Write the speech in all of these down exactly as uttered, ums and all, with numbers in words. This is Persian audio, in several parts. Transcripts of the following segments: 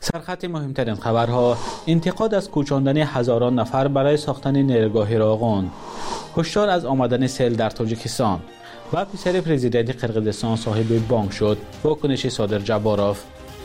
سرخط مهمترین خبرها: انتقاد از کوچاندن هزاران نفر برای ساختن نیرگاه راغون، هشدار از آمدن سیل در تاجیکستان و پسر پرزیدنت قرقیزستان صاحب بانک شد. واکنش صادر جباروف.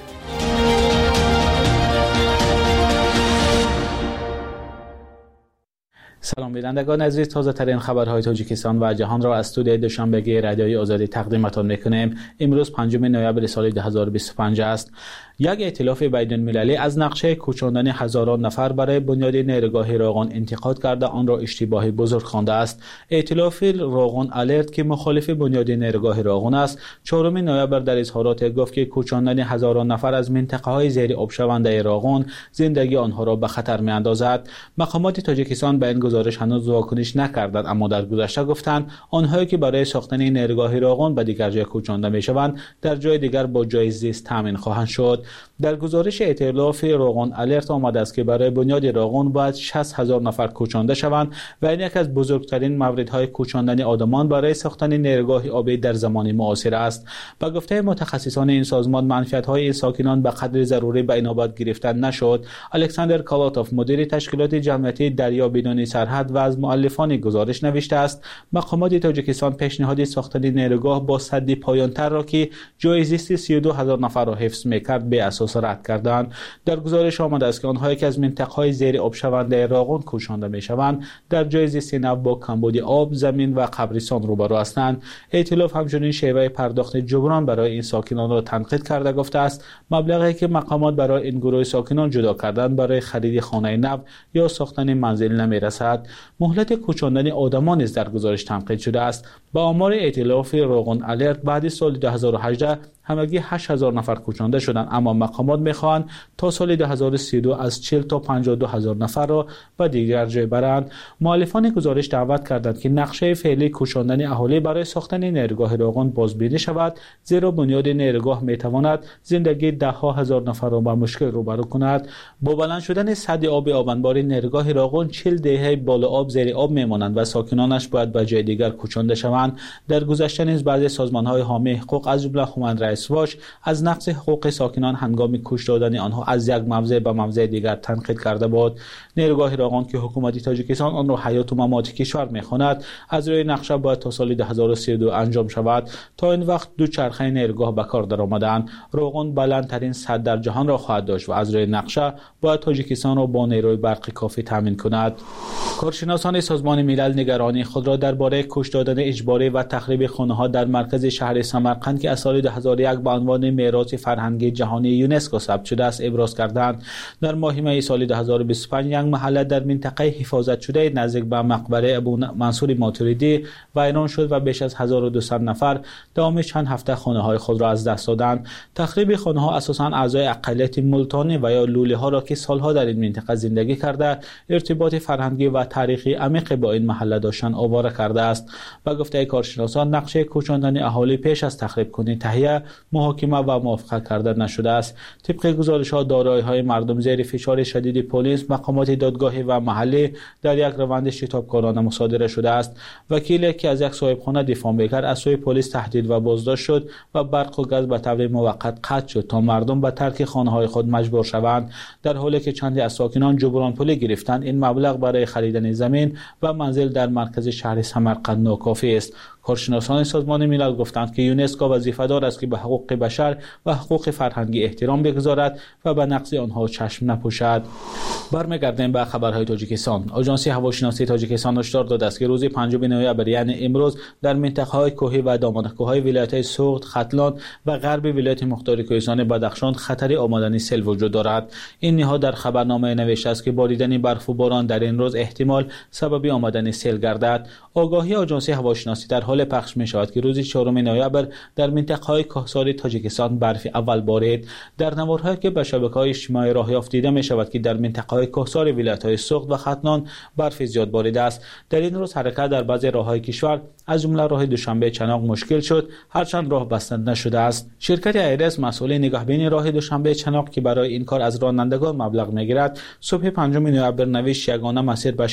سلام بینندگان عزیز، تازه ترین خبرهای تاجیکستان و جهان را از استودیوی دوشنبگی رادیوی آزادی تقدیمتان میکنیم. امروز پنجم نوامبر سال دو هزار و بیست و پنج است. یک ائتلاف بین المللی از نقشه کوچاندن هزاران نفر برای بنیاد نیرگاه راغون انتقاد کرده آن را اشتباه بزرگ خوانده است. ائتلاف راغون الرت که مخالف بنیاد نیرگاه راغون است، چهارم نوامبر در اظهارات گفت که کوچاندن هزاران نفر از منطقه‌های زیر آب شونده راغون زندگی آنها را به خطر می‌اندازد. مقامات تاجیکستان به این گزارش هنوز واکنش نکردند، اما در گذشته گفتند آنهایی که برای ساختن نیرگاه راغون به دیگر جای کوچانده می‌شوند در جای دیگر با جای زیست تامین خواهند شد. در گزارش ائتلاف راغون الرت آمده است که برای بنیاد راغون باید شصت هزار نفر کوچانده شوند و این یک از بزرگترین موردهای کوچاندن آدمان برای ساختن نیرگاه آبی در زمان معاصر است. با گفته متخصصان این سازمان، منفعت‌های این ساکنان به قدر ضروری به اینابت گرفته نشد. الکساندر کالاتوف، مدیر تشکیلات جمعیتی دریا بدون سرحد و از مؤلفان گزارش نوشته است مقامات تاجیکستان پیشنهاد ساختن نیرگاه با سد پایان‌تر را که جای زیست سی و دو هزار نفر را حفظ می‌کرد به اساس رد کردند. در گزارش آمده است که آنهایی که از منطقه‌های زیر آب شونده راغون کوچانده می‌شوند در جای زیست نو با کمبود آب، زمین و قبرستان روبرو هستند. ائتلاف همچنین شیوه پرداخت جبران برای این ساکنان را تنقید کرده گفته است مبلغی که مقامات برای این گروه ساکنان جدا کردند برای خرید خانه نو یا ساختن منزل نمی‌رسد. مهلت کوچاندن آدمان نیز در گزارش تنقید شده است. با آمار ائتلاف راغون الرت بعد سال دو هزار و هجده همگی هشت هزار نفر کوچانده شدند، اما مقامات میخواهند تا سال دو هزار و سی و دو از چهل تا پنجاه و دو هزار نفر را به دیگر جای برند. مؤلفان گزارش دعوت کردند که نقشه فعلی کوچاندن اهالی برای ساختن نیرگاه راغون بازبینی شود، زیرا بنیاد نیرگاه میتواند زندگی ده ها هزار نفر را با مشکل روبرو کند. با بلند شدن سد آب آبنبار نیرگاه راغون چهل دهه بالا آب زیر آب میمانند و ساکنانش باید به جای دیگر کوچانده شوند. در گذشته نیز بعضی سازمان‌های حامی حقوق از جمله هومن رایتس واچ از نقض حقوق ساکنان هنگام کش دادن آنها از یک موضع به موضع دیگر تنقید کرده بود. نیرگاه راغون که حکومت تاجیکستان آن را حیات و ممات کشور می‌خواند، از روی نقشه باید تا سال دو هزار و سی و دو انجام شود. تا این وقت دو چرخه نیرگاه به کار درآمدند. راغون بلندترین سد در جهان را خواهد داشت و از روی نقشه باید تاجیکستان را با نیروی برقی کافی تامین کند. کارشناسان سازمان ملل نگرانی خود را درباره کش دادن اجباری و تخریب خانه‌ها در مرکز شهر سمرقند که از سال دو هزار و یک به عنوان میراث فرهنگی جهانی یونسکو ثبت شده است ابراز کردند. در ماه می سال دو هزار و بیست و پنج یک محله در منطقه حفاظت شده نزدیک به مقبره ابو منصور ماتوریدی ویران شد و بیش از هزار و دویست نفر دوام چند هفته خانه‌های خود را از دست دادند. تخریب خانه‌ها اساساً اعضای اقلیت ملتانی و یا لوله ها را که سالها در این منطقه زندگی کرده ارتباط فرهنگی و تاریخی عمیق با این محله داشتن آواره کرده است. با گفته کارشناسان نقشه کوچاندن اهالی پیش از تخریب کنی تهیه، محاکمه و موافقه کرده نشده است. طبق گزارش‌ها دارایی‌های مردم زیر فشار شدید پلیس، مقامات دادگاهی و محلی در یک روند شتابکارانه مصادره شده است. وکیلی که از یک صاحبخانه دفاع می‌کرد از سوی پلیس تهدید و بازداشت شد و برق و گاز به طور موقت قطع شد تا مردم به ترک خانه‌های خود مجبور شوند. در حالی که چندی از ساکنان جبران پولی گرفتند، این مبلغ برای خریدن زمین و منزل در مرکز شهر سمرقند ناکافی است. کارشناسان سازمان ملل گفتند که یونسکو وظیفه‌دار است که به حقوق بشر و حقوق فرهنگی احترام بگذارد و به نقض آنها چشم نپوشد. برمیگردیم به خبرهای تاجیکستان. آژانس هواشناسی تاجیکستان هشدار داده است که روز پنجم نوامبر یعنی امروز در منطقه‌های کوهی و دامنه‌کوه‌های ولایت‌های سوخت، ختلان و غرب ولایت مختار کوهستان بدخشان خطر آمدن سیل وجود دارد. این نهاد در خبرنامه نوشته است که باریدن برف و باران در این روز احتمال سبب آمدن سیل گردد. آگاهی آژانس هواشناسی در حال پخش می شود که روز چهارم نوامبر در منطقه‌های کوهسار تاجیکستان برف اول بارید. در نمودهایی که به شبکه‌های اجتماعی راه یافت دیده می شود که در منطقه‌های کوهسار ولایت‌های سوخت و ختلان برف زیاد باریده است. در این روز حرکت در بعضی راه‌های کشور از جمله راه دوشنبه چناق مشکل شد، هرچند راه بسته نشده است. شرکت ایرس مسئول نگهبانی راه دوشنبه چناق که برای این کار از رانندگان مبلغ می‌گیرد، صبح پنجم نوامبر نوشت یگانه مسیر به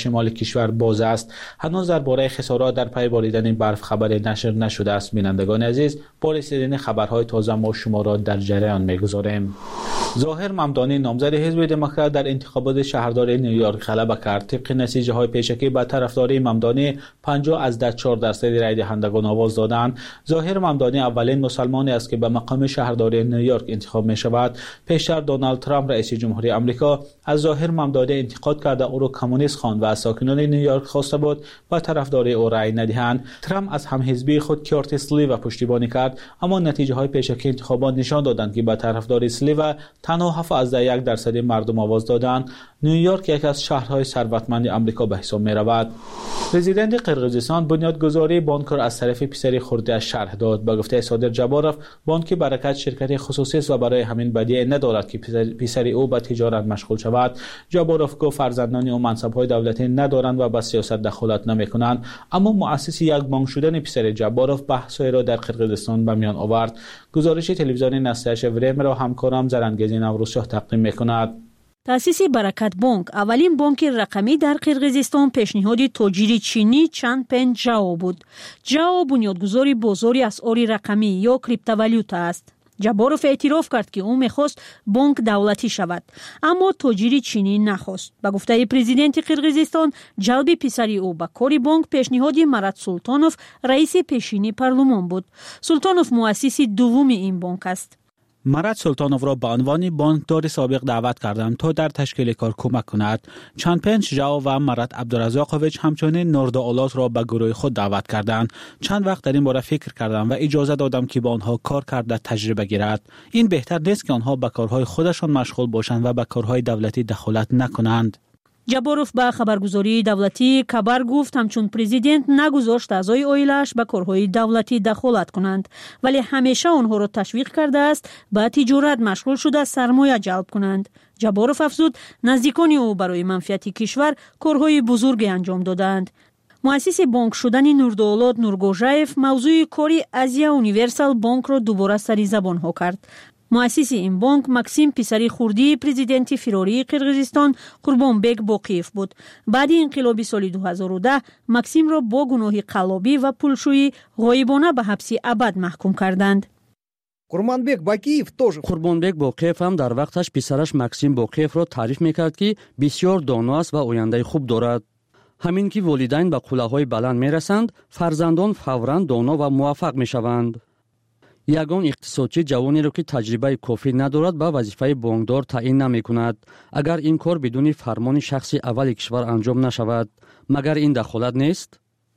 شمال کشور باز است. هنوز درباره خسارات در پی باریدن برف خبری نشر نشده است. بینندگان عزیز، با رسیدن خبرهای تازه ما شما را در جریان می‌گذاریم. ظاهر ممدانی نامزد حزب دموکرات در انتخابات شهرداری نیویورک غلبه کرد. طبق نتیجه‌های پیشکی با طرفداری ممدانی پنجاه از ده و چهار درصد رای دهندگان آواز دادند. ظاهر ممدانی اولین مسلمانی است که به مقام شهرداری نیویورک انتخاب می شود. پیشتر دونالد ترامپ رئیس جمهوری آمریکا از ظاهر ممدانی انتقاد کرده او را کمونیست خواند و از ساکنان نیویورک خواسته بود با طرفداری او رای ندهند. ترامپ از همحزبی خود کورتیس لیو پشتیبانی کرد، اما نتیجه‌های پیشکی انتخابات نشان دادند که با طرفداری لیو تنها هفت از ده یک درصد مردم آواز دادند. نیویورک یکی از شهرهای ثروتمند آمریکا به حساب می رود. پرزیدنت قرقیزستان بنیادگذاری بانک را از طرف پسری خورده شرح داد. با گفته صادر جباروف، بانک برکت شرکت خصوصی است و برای همین بدیهی ندارد که پسری او به تجارت مشغول شود. جباروف گفت فرزندان او منصب‌های دولتی ندارند و به سیاست دخالت نمی‌کنند، اما مؤسس یک بانک شدن پسر جباروف بحثی را در قرقیزستان به میان آورد. گزارش تلویزیون نسلش وریم را همکارم زرنگیزی نوروزشاه تقدیم می‌کند. تأسیس برکت بانک اولین بانک رقمی در قرقیزستان پیشنهاد تاجر چینی چانپن جاو بود. جاو بنیادگذار بازار اسعار رقمی یا کریپتوالوتا است. جباروف اعتراف کرد که او می‌خواست بانک دولتی شود، اما تاجر چینی نخواست. با گفته پرزیدنت قرقیزستان، جلب پسری او به کار بانک پیشنهاد مراد سلطانوف رئیس پیشین پارلمان بود. سلطانوف مؤسس دوم این بانک است. مراد سلطانوف را به عنوان بانکدار سابق دعوت کردم تا در تشکیل کار کمک کند. چانپن جاو و مراد عبدالرزاقویچ همچنین نورداولات را به گروه خود دعوت کردند. چند وقت در این باره فکر کردم و اجازه دادم که با آنها کار کرده تجربه گیرد. این بهتر نیست که آنها به کارهای خودشان مشغول باشند و به کارهای دولتی دخالت نکنند. جباروف با خبرگزاری دولتی خبر گفت همچون پرزیدنت نگذاشت اعضای اویلش به کارهای دولتی دخالت کنند، ولی همیشه آنها را تشویق کرده است به تجارت مشغول شده سرمایه جلب کنند. جباروف افزود نزدیکان او برای منفعت کشور کارهای بزرگی انجام دادند. مؤسس بانک شدن نورداولات نورگوژایف موضوع کاری ازیا اونیورسال بانک را دوباره سری زبان ها کرد. مؤسس این بانک مکسیم پسری خوردی پرزیدنت فراری قرقیزستان قربانبک باقیف بود. بعد انقلاب سال دو هزار و ده مکسیم را با گناه قلابی و پولشویی غایبانه به حبس ابد محکوم کردند. قربانبک باقیف тоже قربانبک باقیف هم در وقتش پسرش مکسیم باقیف را تعریف میکرد که بسیار دانا است و آینده خوب دارد. همین که والدین به قله‌های بلند میرسند، فرزندان فوراً دانا و موفق میشوند. یگان اقتصادچی جوانی را که تجربه کافی ندارد به وظیفه بانکدار تعیین نمی‌کند اگر این کار بدون فرمان شخصی اول کشور انجام نشود. مگر این دخالت نیست؟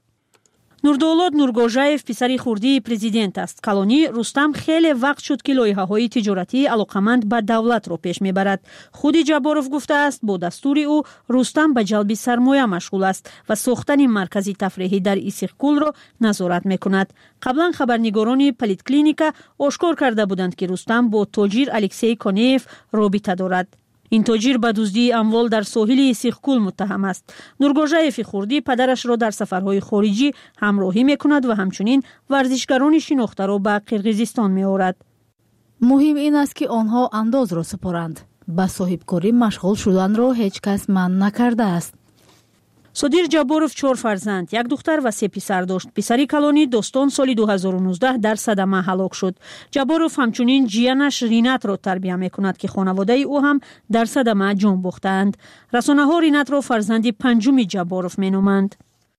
نورداولات نورگوژایف پسری خوردی پرزیدنت است. کلونی رستم خیلی وقت شد که لایحه‌های تجارتی علاقمند به دولت را پیش میبرد. خود جباروف گفته است با دستور او رستم به جلب سرمایه مشغول است و ساختن مرکزی تفریحی در ایسیخکول را نظارت میکند. قبلا خبرنگاران پلیت کلینیکا آشکار کرده بودند که رستم با تاجر الکسی کونیف رابطه دارد. این تاجر به دزدی اموال در ساحل ایسیخکول متهم است. نورگوژایف خوردی پدرش را در سفرهای خارجی همراهی میکند و همچنین ورزشکاران شناخته را به قرقیزستان میآورد. مهم این است که آنها انداز را سپارند. به صاحبکاری مشغول شدن را هیچ کس منع نکرده است. صادر جباروف چهار فرزند، یک دختر و سه پسر داشت. پسری کلونی دوستان سال دو هزار و نوزده در صدمه هلاک شد. جباروف همچنین جیانش رینت را تربیت میکند که خانواده او هم در صدمه جان باختند. رسانه‌ها رینت را فرزند پنجم جباروف مینامند.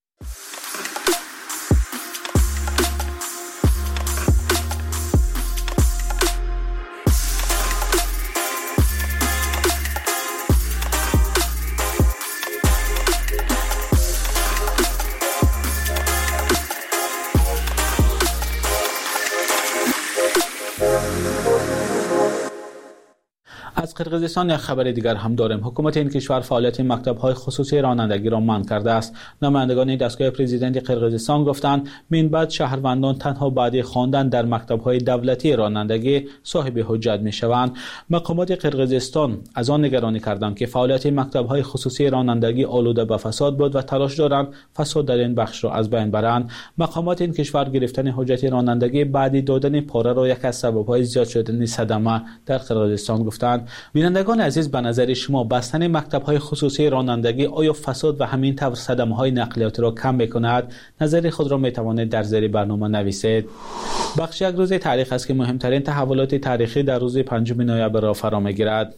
از قرقیزستان یک خبر دیگر هم داریم. حکومت این کشور فعالیت مکتب‌های خصوصی رانندگی را منع کرده است. نمایندگان دستگاه پرزیدنت قرقیزستان گفتند من بعد شهروندان تنها بعد خواندن در مکتب‌های دولتی رانندگی صاحب حجت می‌شوند. مقامات قرقیزستان از آن نگرانی کردند که فعالیت مکتب‌های خصوصی رانندگی آلوده به فساد بود و تلاش دارند فساد در این بخش را از بین برند. مقامات این کشور گرفتن حجت رانندگی بعد دادن پاره را یک از سبب‌های زیاد شدن صدمه در قرقیزستان گفتند. کند. بینندگان عزیز، به نظر شما بستن مکتب‌های خصوصی رانندگی آیا فساد و همین طور صدمه‌های نقلیاتی را کم می‌کند؟ نظر خود را می‌توانید در زیر برنامه نویسید. بخش یک روز تاریخ است که مهمترین تحولات تاریخی در روز پنجم نوامبر را فرا می‌گیرد.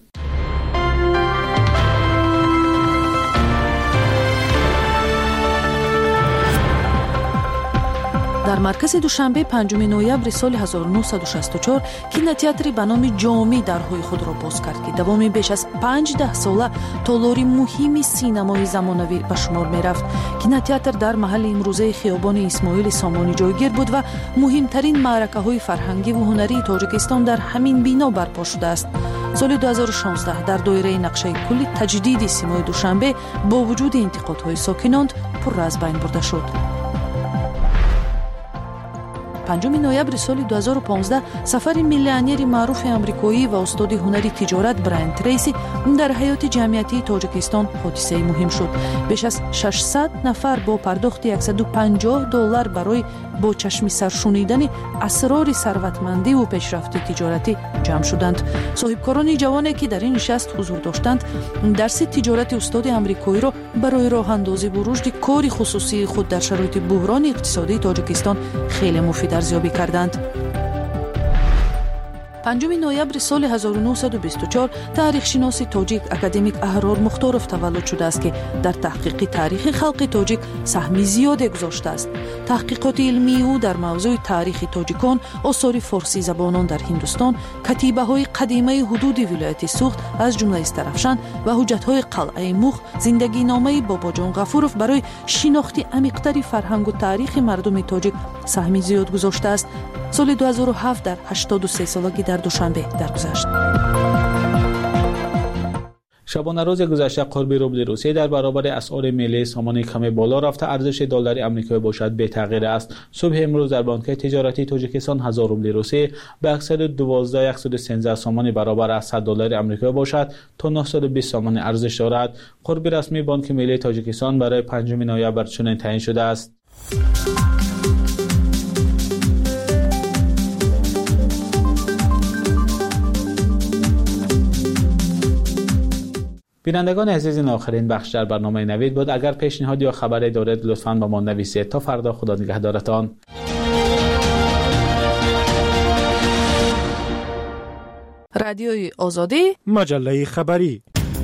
در مرکز دوشنبه پنجم نوامبر سال هزار و نهصد و شصت و چهار کینотеатри به نام جامی درهای خود را باز کرد که دوام بیش از پنج ده ساله تالاری مهمی سینمای زمانوی به شمار می رفت. کینотеатр در محل امروزه خیابان اسماعیل سامانی جایگیر بود و مهمترین معرکه های فرهنگی و هنری تاجیکستان در همین بنا برپا شده است. سال دو هزار و شانزده در دایره نقشه کلی تجدید سینمای دوشنبه با وجود انتقادهای ساکنان پر از بین برده شد. پنجم نوامبر سال دو هزار و پانزده سفر میلیونر معروف آمریکایی و استاد هنری تجارت براین تریسی در حیات جمعیتی تاجیکستان حادثه مهم شد. بیش از ششصد نفر با پرداخت صد و پنجاه دلار برای با چشمی سر شنیدن اسرار ثروتمندی و پیشرفت تجارتی جمع شدند. صاحبکاران جوانی که در این نشست حضور داشتند درس تجارت استاد آمریکایی را برای راه اندازی و رشد کار خصوصی خود در شرایط بحران اقتصادی تاجیکستان خیلی مفید ارزیابی کردند. پنجم نوامبر سال هزار و نهصد و بیست و چهار تاریخ شناس تاجیک اکادمیک احرار مختارов تولد شده است که در تحقیق تاریخ خلق تاجیک سهمی زیادی گذاشته است. تحقیقات علمی او در موضوع تاریخ تاجیکان، آثار فارسی زبانان در هندوستان، کتیبه های قدیمه حدود ولایت سوخت از جمله استرافشان و حجت های قلعه مخ، زندگی نامه بابا جان غفورов برای شناخت عمیق‌تر فرهنگ و تاریخ مردم تاجیک سهمی زیاد گذاشته است. سال دو هزار و هفت در هشتاد و سه سالگی در دوشنبه درگذشت. شبانه روز گذشته قرب روبل روسیه در برابر اسعار ملی سامان کمی بالا رفته. ارزش دلار آمریکایی باشد به تغییر است. صبح امروز در بانک تجارتی تاجیکستان هزار روبل روسیه به صد و دوازده هزار و صد و سیزده سامان برابر از صد دلار آمریکایی باشد تا نهصد و بیست سامان ارزش دارد. قرب رسمی بانک ملی تاجیکستان برای پنجم نوامبر چنین تعیین شده است. بینندگان عزیز، این آخرین بخش در برنامه نوید بود. اگر پیشنهاد یا خبری دارید لطفاً با ما نویسید. تا فردا، خدا نگهدارتان. رادیوی آزادی، مجله خبری.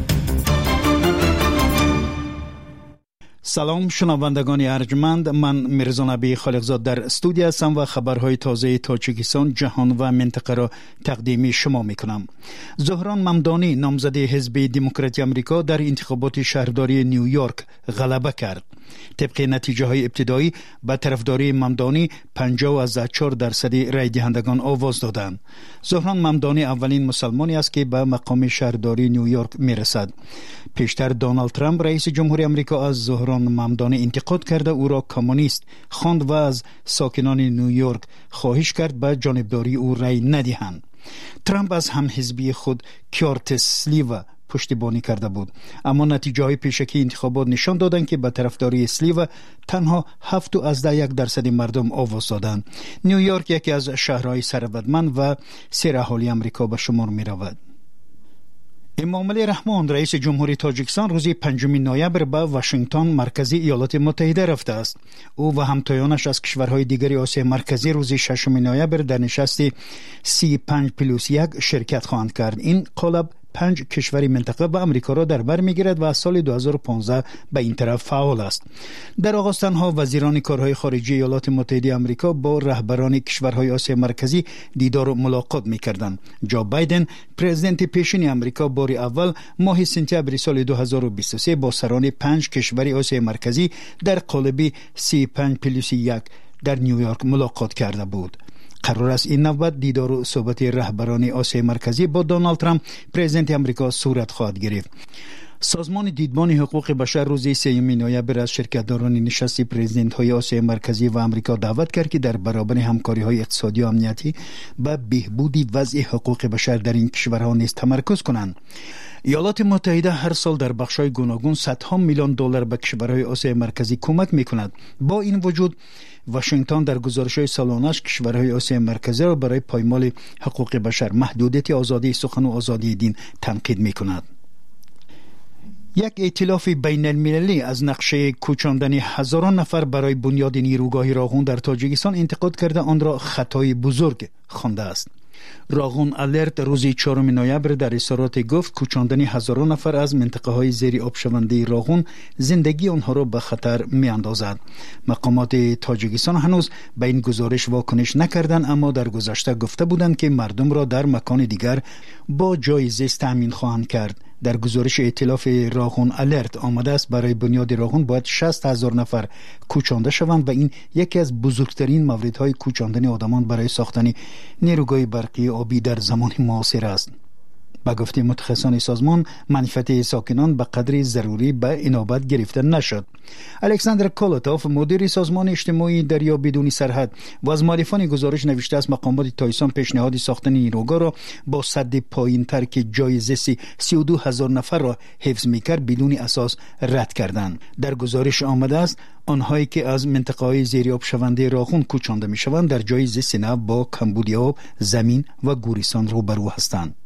سلام شنوندگان ارجمند، من میرزا نبی خالقزاد در استودیو هستم و خبرهای تازه تاجیکستان، جهان و منطقه را تقدیم شما میکنم. زهران ممدانی نامزد حزب دموکراتی آمریکا در انتخابات شهرداری نیویورک غلبه کرد. طبق نتیجه های ابتدایی به طرفداری ممدانی پنجاه و چهار درصد رای دهندگان آواز دادند. زهران ممدانی اولین مسلمانی است که به مقام شهرداری نیویورک میرسد. پیشتر دونالد ترامپ رئیس جمهوری آمریکا از زهران ممدانی انتقاد کرده او را کمونیست خواند و از ساکنان نیویورک خواهش کرد به جانبداری او رای ندهند. ترامپ از هم حزبی خود کورتس سلیوا پشتیبانی کرده بود، اما نتیجه های پیشکی انتخابات نشان دادند که به طرفداری سلیوا تنها هفت و از یک درصد مردم آواز دادند. نیویورک یکی از شهرهای ثروتمند و سرحالی آمریکا به شمار می رود. امامعلی رحمان رئیس جمهوری تاجیکستان روز پنجم نوامبر به واشنگتن مرکزی ایالات متحده رفته است. او و همتایانش از کشورهای دیگری آسیای مرکزی روز ششم نوامبر در نشست سی پنج پلوس یک شرکت خواهند کرد. این قالب پنج کشور منطقه و امریکا را در بر میگیرد و از سال دو هزار و پانزده به این طرف فعال است. در آغاز تنها وزیران کارهای خارجی ایالات متحده آمریکا با رهبران کشورهای آسیای مرکزی دیدار و ملاقات میکردند. جو بایدن پرزیدنت پیشین آمریکا بار اول ماه سپتامبر سال دو هزار و بیست و سه با سران پنج کشور آسیای مرکزی در قالب سی پنج پلوس یک در نیویورک ملاقات کرده بود. قرار است این نوبت دیدار و صحبت رهبران آسیای مرکزی با دونالد ترامپ پرزیدنت آمریکا صورت خواهد گرفت. سازمان دیدبان حقوق بشر روز سوم نوامبر از شرکت‌داران نشست پرزیدنت‌های آسیای مرکزی و آمریکا دعوت کرد که در برابر همکاری‌های اقتصادی و امنیتی به بهبود وضع حقوق بشر در این کشورها نیز تمرکز کنند. ایالات متحده هر سال در بخش‌های گوناگون صدها میلیون دلار به کشورهای آسیای مرکزی کمک می‌کند. با این وجود واشنگتن در گزارش‌های سالانه‌اش کشورهای آسیای مرکزی را برای پایمال حقوق بشر، محدودیت آزادی سخن و آزادی دین تنقید می‌کند. یک ائتلاف بین المللی از نقشه کوچاندن هزاران نفر برای بنیاد نیروگاه راغون در تاجیکستان انتقاد کرده آن را خطای بزرگ خوانده است. راغون الرت روز چهارم نوامبر در اظهارات گفت کوچاندن هزاران نفر از منطقه های زیر آب شونده راغون زندگی آنها را به خطر می اندازد. مقامات تاجیکستان هنوز به این گزارش واکنش نکردند، اما در گذشته گفته بودند که مردم را در مکان دیگر با جای زیست تامین خواهند کرد. در گزارش ائتلاف راغون الرت آمده است برای بنیاد راغون باید شصت هزار نفر کوچانده شوند و این یکی از بزرگترین موردهای کوچاندن آدمان برای ساختن نیروگاه برقی آبی در زمان معاصر است. با گفته متخصصان سازمان، منفعت ساکنان به قدر ضروری به انابت گرفته نشد. الکساندر کولوتوف، مدیر سازمان اجتماعی دریا بدون سرحد و از مؤلفان گزارش نوشته است مقامات تایسان پیشنهاد ساختن نیروگاه را با سد پایین‌تر که جای زیست سی و دو هزار نفر را حفظ می‌کرد بدون اساس رد کردند. در گزارش آمده است آنهایی که از منطقه‌های زیرآب شونده راغون کوچانده می‌شوند در جای زیست نو با کمبودی آب، زمین و گوریستان روبرو هستند.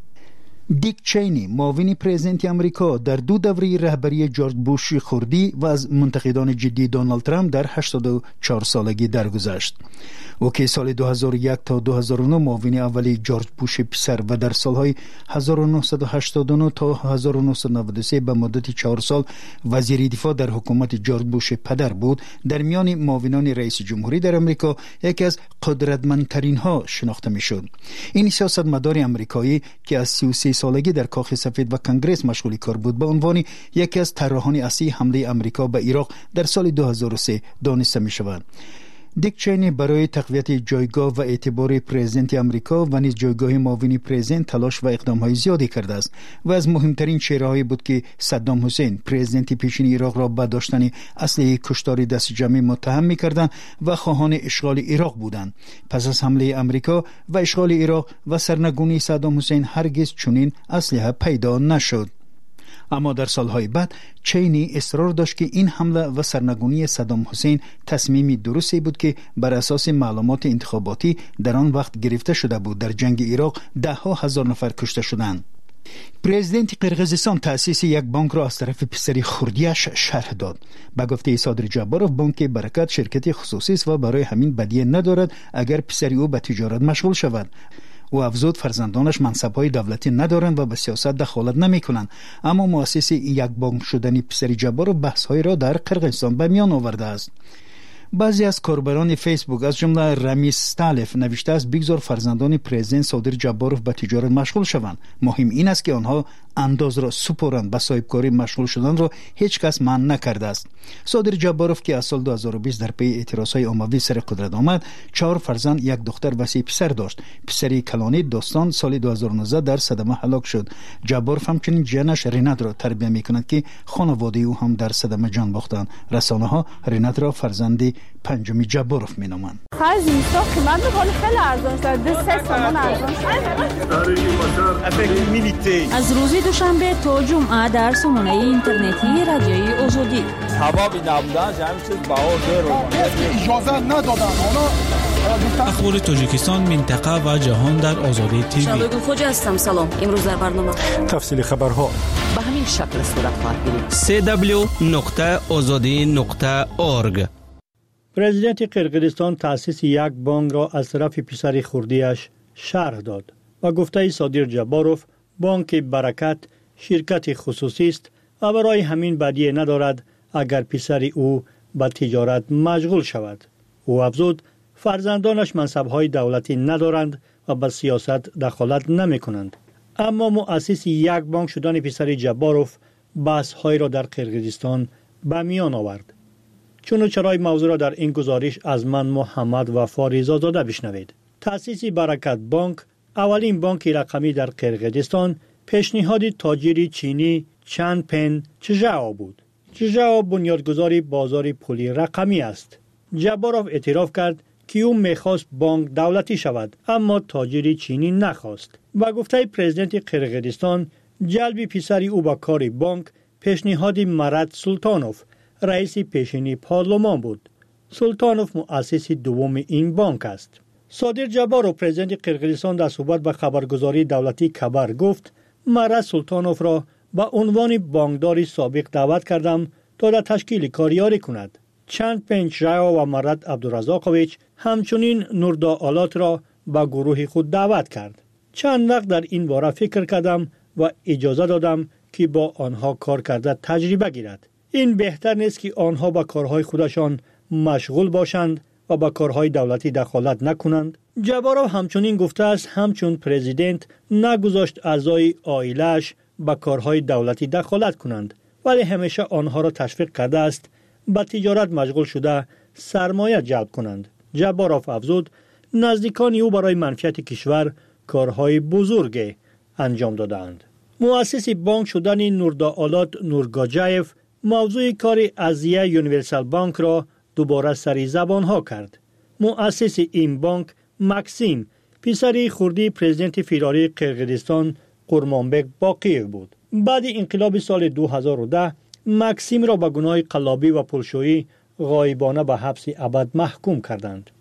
دیک چینی، معاون پرزیدنت آمریکا، در دو دوره رهبری جورج بوش خردی و از منتقدان جدی دونالد ترامپ در هشتاد و چهار سالگی درگذشت. او که سال دو هزار و یک تا دو هزار و نه معاون اولی جورج بوش پسر و در سالهای هزار و نهصد و هشتاد و نه تا هزار و نهصد و نود و سه به مدت چهار سال وزیر دفاع در حکومت جورج بوش پدر بود، در میان معاونان رئیس جمهوری در آمریکا یکی از قدرتمندترین ها شناخته میشد. این سیاستمدار آمریکایی که از سی و سه سالگی در کاخ سفید و کنگره مشغول کار بود به عنوان یکی از طراحان اصلی حمله آمریکا به عراق در سال دو هزار و سه دانسته می شود. دیک چینی برای تقویت جایگاه و اعتبار پرزیدنت آمریکا و نیز جایگاه معاون پرزیدنت تلاش و اقدام‌های زیادی کرده است و از مهمترین چهره‌هایی بود که صدام حسین پرزیدنت پیشین عراق را به داشتن اسلحه کشتار دست جمعی متهم می‌کردند و خواهان اشغال عراق بودند. پس از حمله آمریکا و اشغال عراق و سرنگونی صدام حسین هرگز چنین اسلحه پیدا نشد. اما در سالهای بعد چینی اصرار داشت که این حمله و سرنگونی صدام حسین تصمیمی درستی بود که بر اساس معلومات انتخاباتی در آن وقت گرفته شده بود. در جنگ عراق ده ها هزار نفر کشته شدند. پرزیدنت قرقیزستان تأسیس یک بانک را از طرف پسر خردیش شرح داد. به گفته صادر جباروف بانک برکت شرکت خصوصی است و برای همین بدیه ندارد اگر پسر او به تجارت مشغول شود. و افزود فرزندانش منصب‌های دولتی ندارند و به سیاست دخالت نمی‌کنند، اما مؤسس یک بانک شدن پسر جباروف بحث‌های را در قرقیزستان به میان آورده است. بعضی از کاربران فیسبوک از جمله رمیز استالف نوشته است بگذار فرزندان پرزیدنت صادر جباروف به تجارت مشغول شوند. مهم این است که آنها انداز را سپرند، به صاحبکاری مشغول شدن را هیچ کس منع نکرده است. صادر جباروف که از سال دو هزار و بیست در پی اعتراضهای عمومی سر قدرت آمد، چهار فرزند، یک دختر و سه پسر داشت. پسری کلانی دوستان سال دو هزار و نوزده در صدمه هلاک شد. جباروف همچنین جنش رینات را تربیت می‌کند که خانواده او هم در صدمه جان باختند. رسانه‌ها رینات را فرزند پنجمی جباروف مینامند. خرج اینستا قیمت می‌کنه خیلی ارزان شد. دو سه تومن ارزان شد. از روز دوشنبه تا جمعه در سامانه اینترنتی رادیوی آزادی. هوا بی نبودن همین چیز باور داره. اجازه ندادن. اخبار تاجیکستان، منطقه و جهان در آزادی تیوی. شادو خوج هستم. سلام. امروز در برنامه تفصیل خبرها به همین شکل صورت خواهد گرفت. سی دبلیو نقطه آزادی نقطه اورگ. پرزیدنت قرقیزستان تأسیس یک بانک را از طرف پسر خردیش شرح داد و گفته صادر جباروف بانک برکت شرکت خصوصی است و برای همین بدیه ندارد اگر پسر او به تجارت مشغول شود. او افزود فرزندانش منصب‌های دولتی ندارند و به سیاست دخالت نمی کنند. اما مؤسس یک بانک شدن پسر جباروف بحث‌های را در قرقیزستان به میان آورد. چون و چرای موضوع را در این گزارش از من محمد وفا رضازاده بشنوید. تأسیس برکت بانک، اولین بانک رقمی در قرقیزستان، پیشنهاد تاجر چینی چند پن چژاو بود. چژاو بنیادگذار بازار پولی رقمی است. جباروف اعتراف کرد که او میخواست بانک دولتی شود، اما تاجر چینی نخواست. با گفته پرزیدنت قرقیزستان، جلب پسری او به کار بانک پیشنهاد مراد سلطانوف رئیس پیشینی پارلمان بود. سلطانوف مؤسس دوم این بانک است. صادر جباروف پرزیدنت قرقیزستان در صحبت به خبرگزاری دولتی خبر گفت مراد سلطانوف را به عنوان بانکدار سابق دعوت کردم تا در تشکیل کاریاری کند. چند پنچرایا و مراد عبدالرزاقویچ همچنین نوردا آلات را به گروه خود دعوت کرد. چند وقت در این باره فکر کردم و اجازه دادم که با آنها کار کرده تجربه گیرد. این بهتر نیست که آنها با کارهای خودشان مشغول باشند و با کارهای دولتی دخالت نکنند. جباروف همچنین گفته است همچون پرزیدنت نگذاشت اعضای عائله‌اش با کارهای دولتی دخالت کنند، ولی همیشه آنها را تشویق کرده است با تجارت مشغول شده سرمایه جلب کنند. جباروف افزود نزدیکان او برای منفعت کشور کارهای بزرگی انجام دادند. مؤسس بانک شدن نوردا آلات نورگاجایف موضوع کار ازیه یونیورسال بانک را دوباره سری زبان ها کرد. مؤسس این بانک مکسیم پسری خردی پرزیدنت فدرالی قرقیزستان قورمانبک باقیف بود. بعد انقلاب سال دو هزار و ده مکسیم را به گناه قلابی و پولشویی غایبانه به حبس ابد محکوم کردند.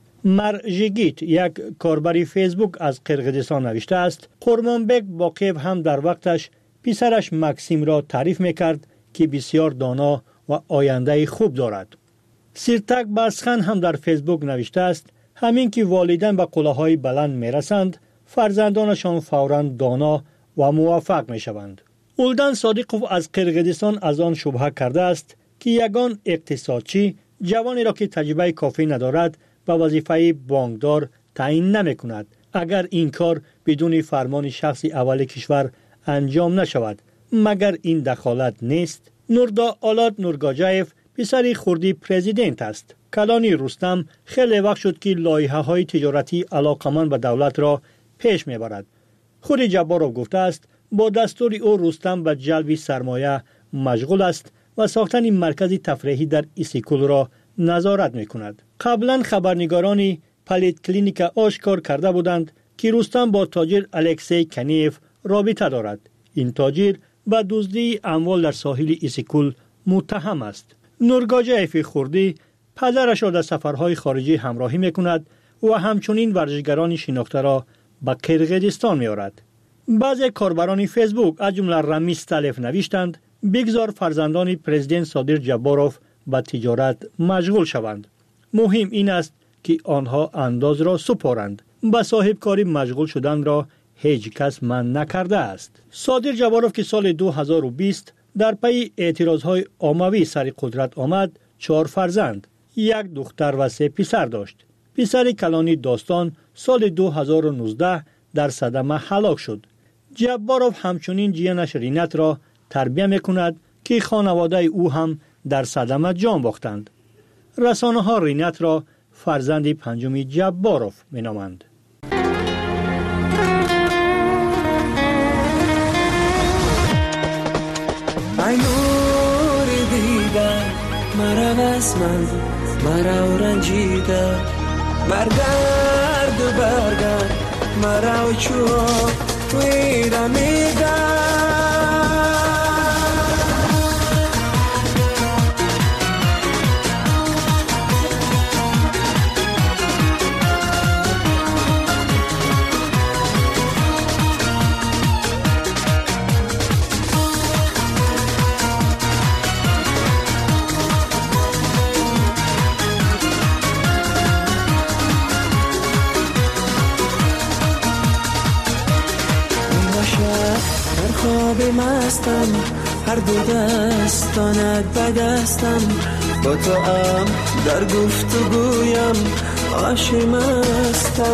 مرژگیت یک کاربر فیسبوک از قرقیزستان نوشته است قورمانبک باقیف هم در وقتش پسرش مکسیم را تعریف میکرد که بسیار دانا و آینده خوب دارد. سیرتک بسخن هم در فیسبوک نوشته است همین که والدین به قله‌های بلند میرسند فرزندانشان فوراً دانا و موفق میشوند. اولدن صادقوف از قرقیزستان از آن شبهه کرده است که یگان اقتصادچی جوانی را که تجربه کافی ندارد به وظیفه بانکدار تعیین نمی کند اگر این کار بدون فرمان شخص اول کشور انجام نشود. مگر این دخالت نیست؟ نوردا آلات نورگاجایف پسری خردی پرزیدنت است. کلانی رستم خیلی وقت شد که لایحه های تجارتی علاقمند به دولت را پیش میبرد. خود جباروف گفته است با دستور او رستم به جلب سرمایه مشغول است و ساختن مرکزی تفریحی در ایسیکول را نظارت میکند. قبلا خبرنگاران پلیت کلینیک آشکار کرده بودند که رستم با تاجر الکسی کنیف رابطه دارد. این تاجر به دزدی اموال در ساحل ایسیکول متهم است. نورگاجایف خردی پدرش را در سفرهای خارجی همراهی میکند و همچنین ورزشگران شناخته را به قرقیزستان میآورد. بعضی کاربران فیسبوک از جمله رمیز تلف نوشتند بگذار فرزندان پرزیدنت صادر جباروف به تجارت مشغول شوند. مهم این است که آنها انداز را سپارند. به صاحب کاری مشغول شدن را هیچ کس منع نکرده است. صادر جباروف که سال دو هزار و بیست در پی اعتراضهای عمومی سر قدرت آمد چهار فرزند، یک دختر و سه پسر داشت. پسر کلانی داستان سال دو هزار و نوزده در صدمه هلاک شد. جباروف همچنین جیانش رینت را تربیه میکند که خانواده او هم در صدمه جان باختند. رسانه ها رینت را فرزند پنجم جباروف مینامند. ای نور دیدن مرا از من مرا رنجیده بردرد و برگرد مرا چو توی میدن مستم هر دو دستانت به دستم با تو هم در گفتگویم عاشق مستم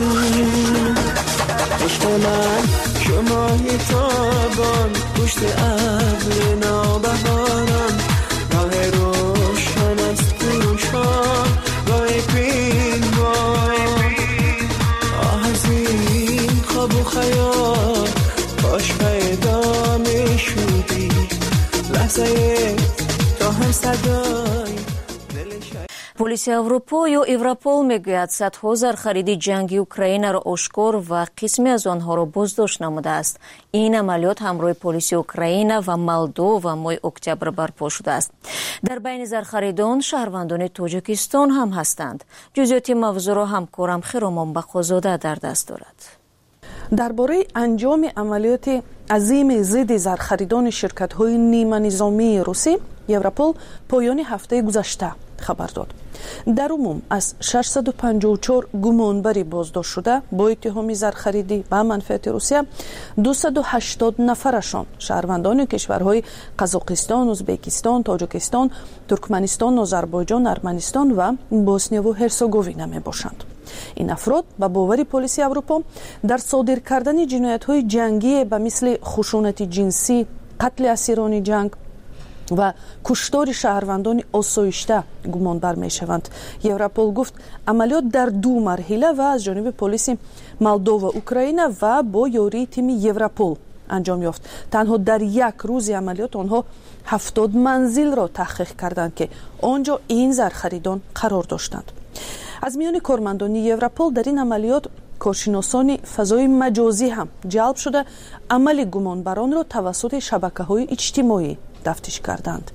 عشق من شمای تابان پشت ابر نابهارم راه روشن است پوشان راه پیلوان آه از این خواب و خیال کاش پیدا می شدی لحظه تا هم صدای полисияи аврупо ё европол мегӯяд садҳо зархариди ҷанги украинаро ошкор ва қисме аз онҳоро боздошт намудааст. ин амалиёт ҳамроҳи полисияи украина ва молдова моҳи октябр барпо шудааст. дар байни зархаридон шаҳрвандони тоҷикистон ҳам ҳастанд. ҷузъиёти мавзӯъро ҳамкорам Хиромон Бахозода дар даст дорад. дар бораи анҷоми амалиёти азими зидди зархаридони ширкатҳои ниманизомии русӣ Европол поёни ҳафтаи гузашта хабар дод. дар умум аз шашсаду панҷоҳу чор гумонбари боздоштшуда бо иттиҳоми зархаридӣ ба манфиати Русия дусаду ҳаштод нафарашон шаҳрвандони кишварҳои Қазоқистон, Узбекистон, Тоҷикистон, Туркманистон, Озарбойҷон, Арманистон ва Боснияу Ҳерсеговина мебошанд. ин афрод ба бовари полисияи Аврупо дар содир кардани ҷиноятҳои ҷангие ба мисли хушунати ҷинсӣ, қатли асирони ҷанг ва куштори шаҳрвандони осоишта гумонбар мешаванд. Европол гуфт амалиёт дар ду марҳила ва аз ҷониби полиси Молдова, Украина ва бо ёрии тими Европол анҷом ёфт. танҳо дар як рӯзи амалиёт онҳо ҳафтод манзилро таҳқиқ карданд ки он ҷо ин зархаридон қарор доштанд. аз миёни кормандони Европол дар ин амалиёт коршиносони фазои маҷозӣ ҳам ҷалб шуда амали гумонбаронро тавассути шабакаҳои иҷтимоӣ дафтиш карданд.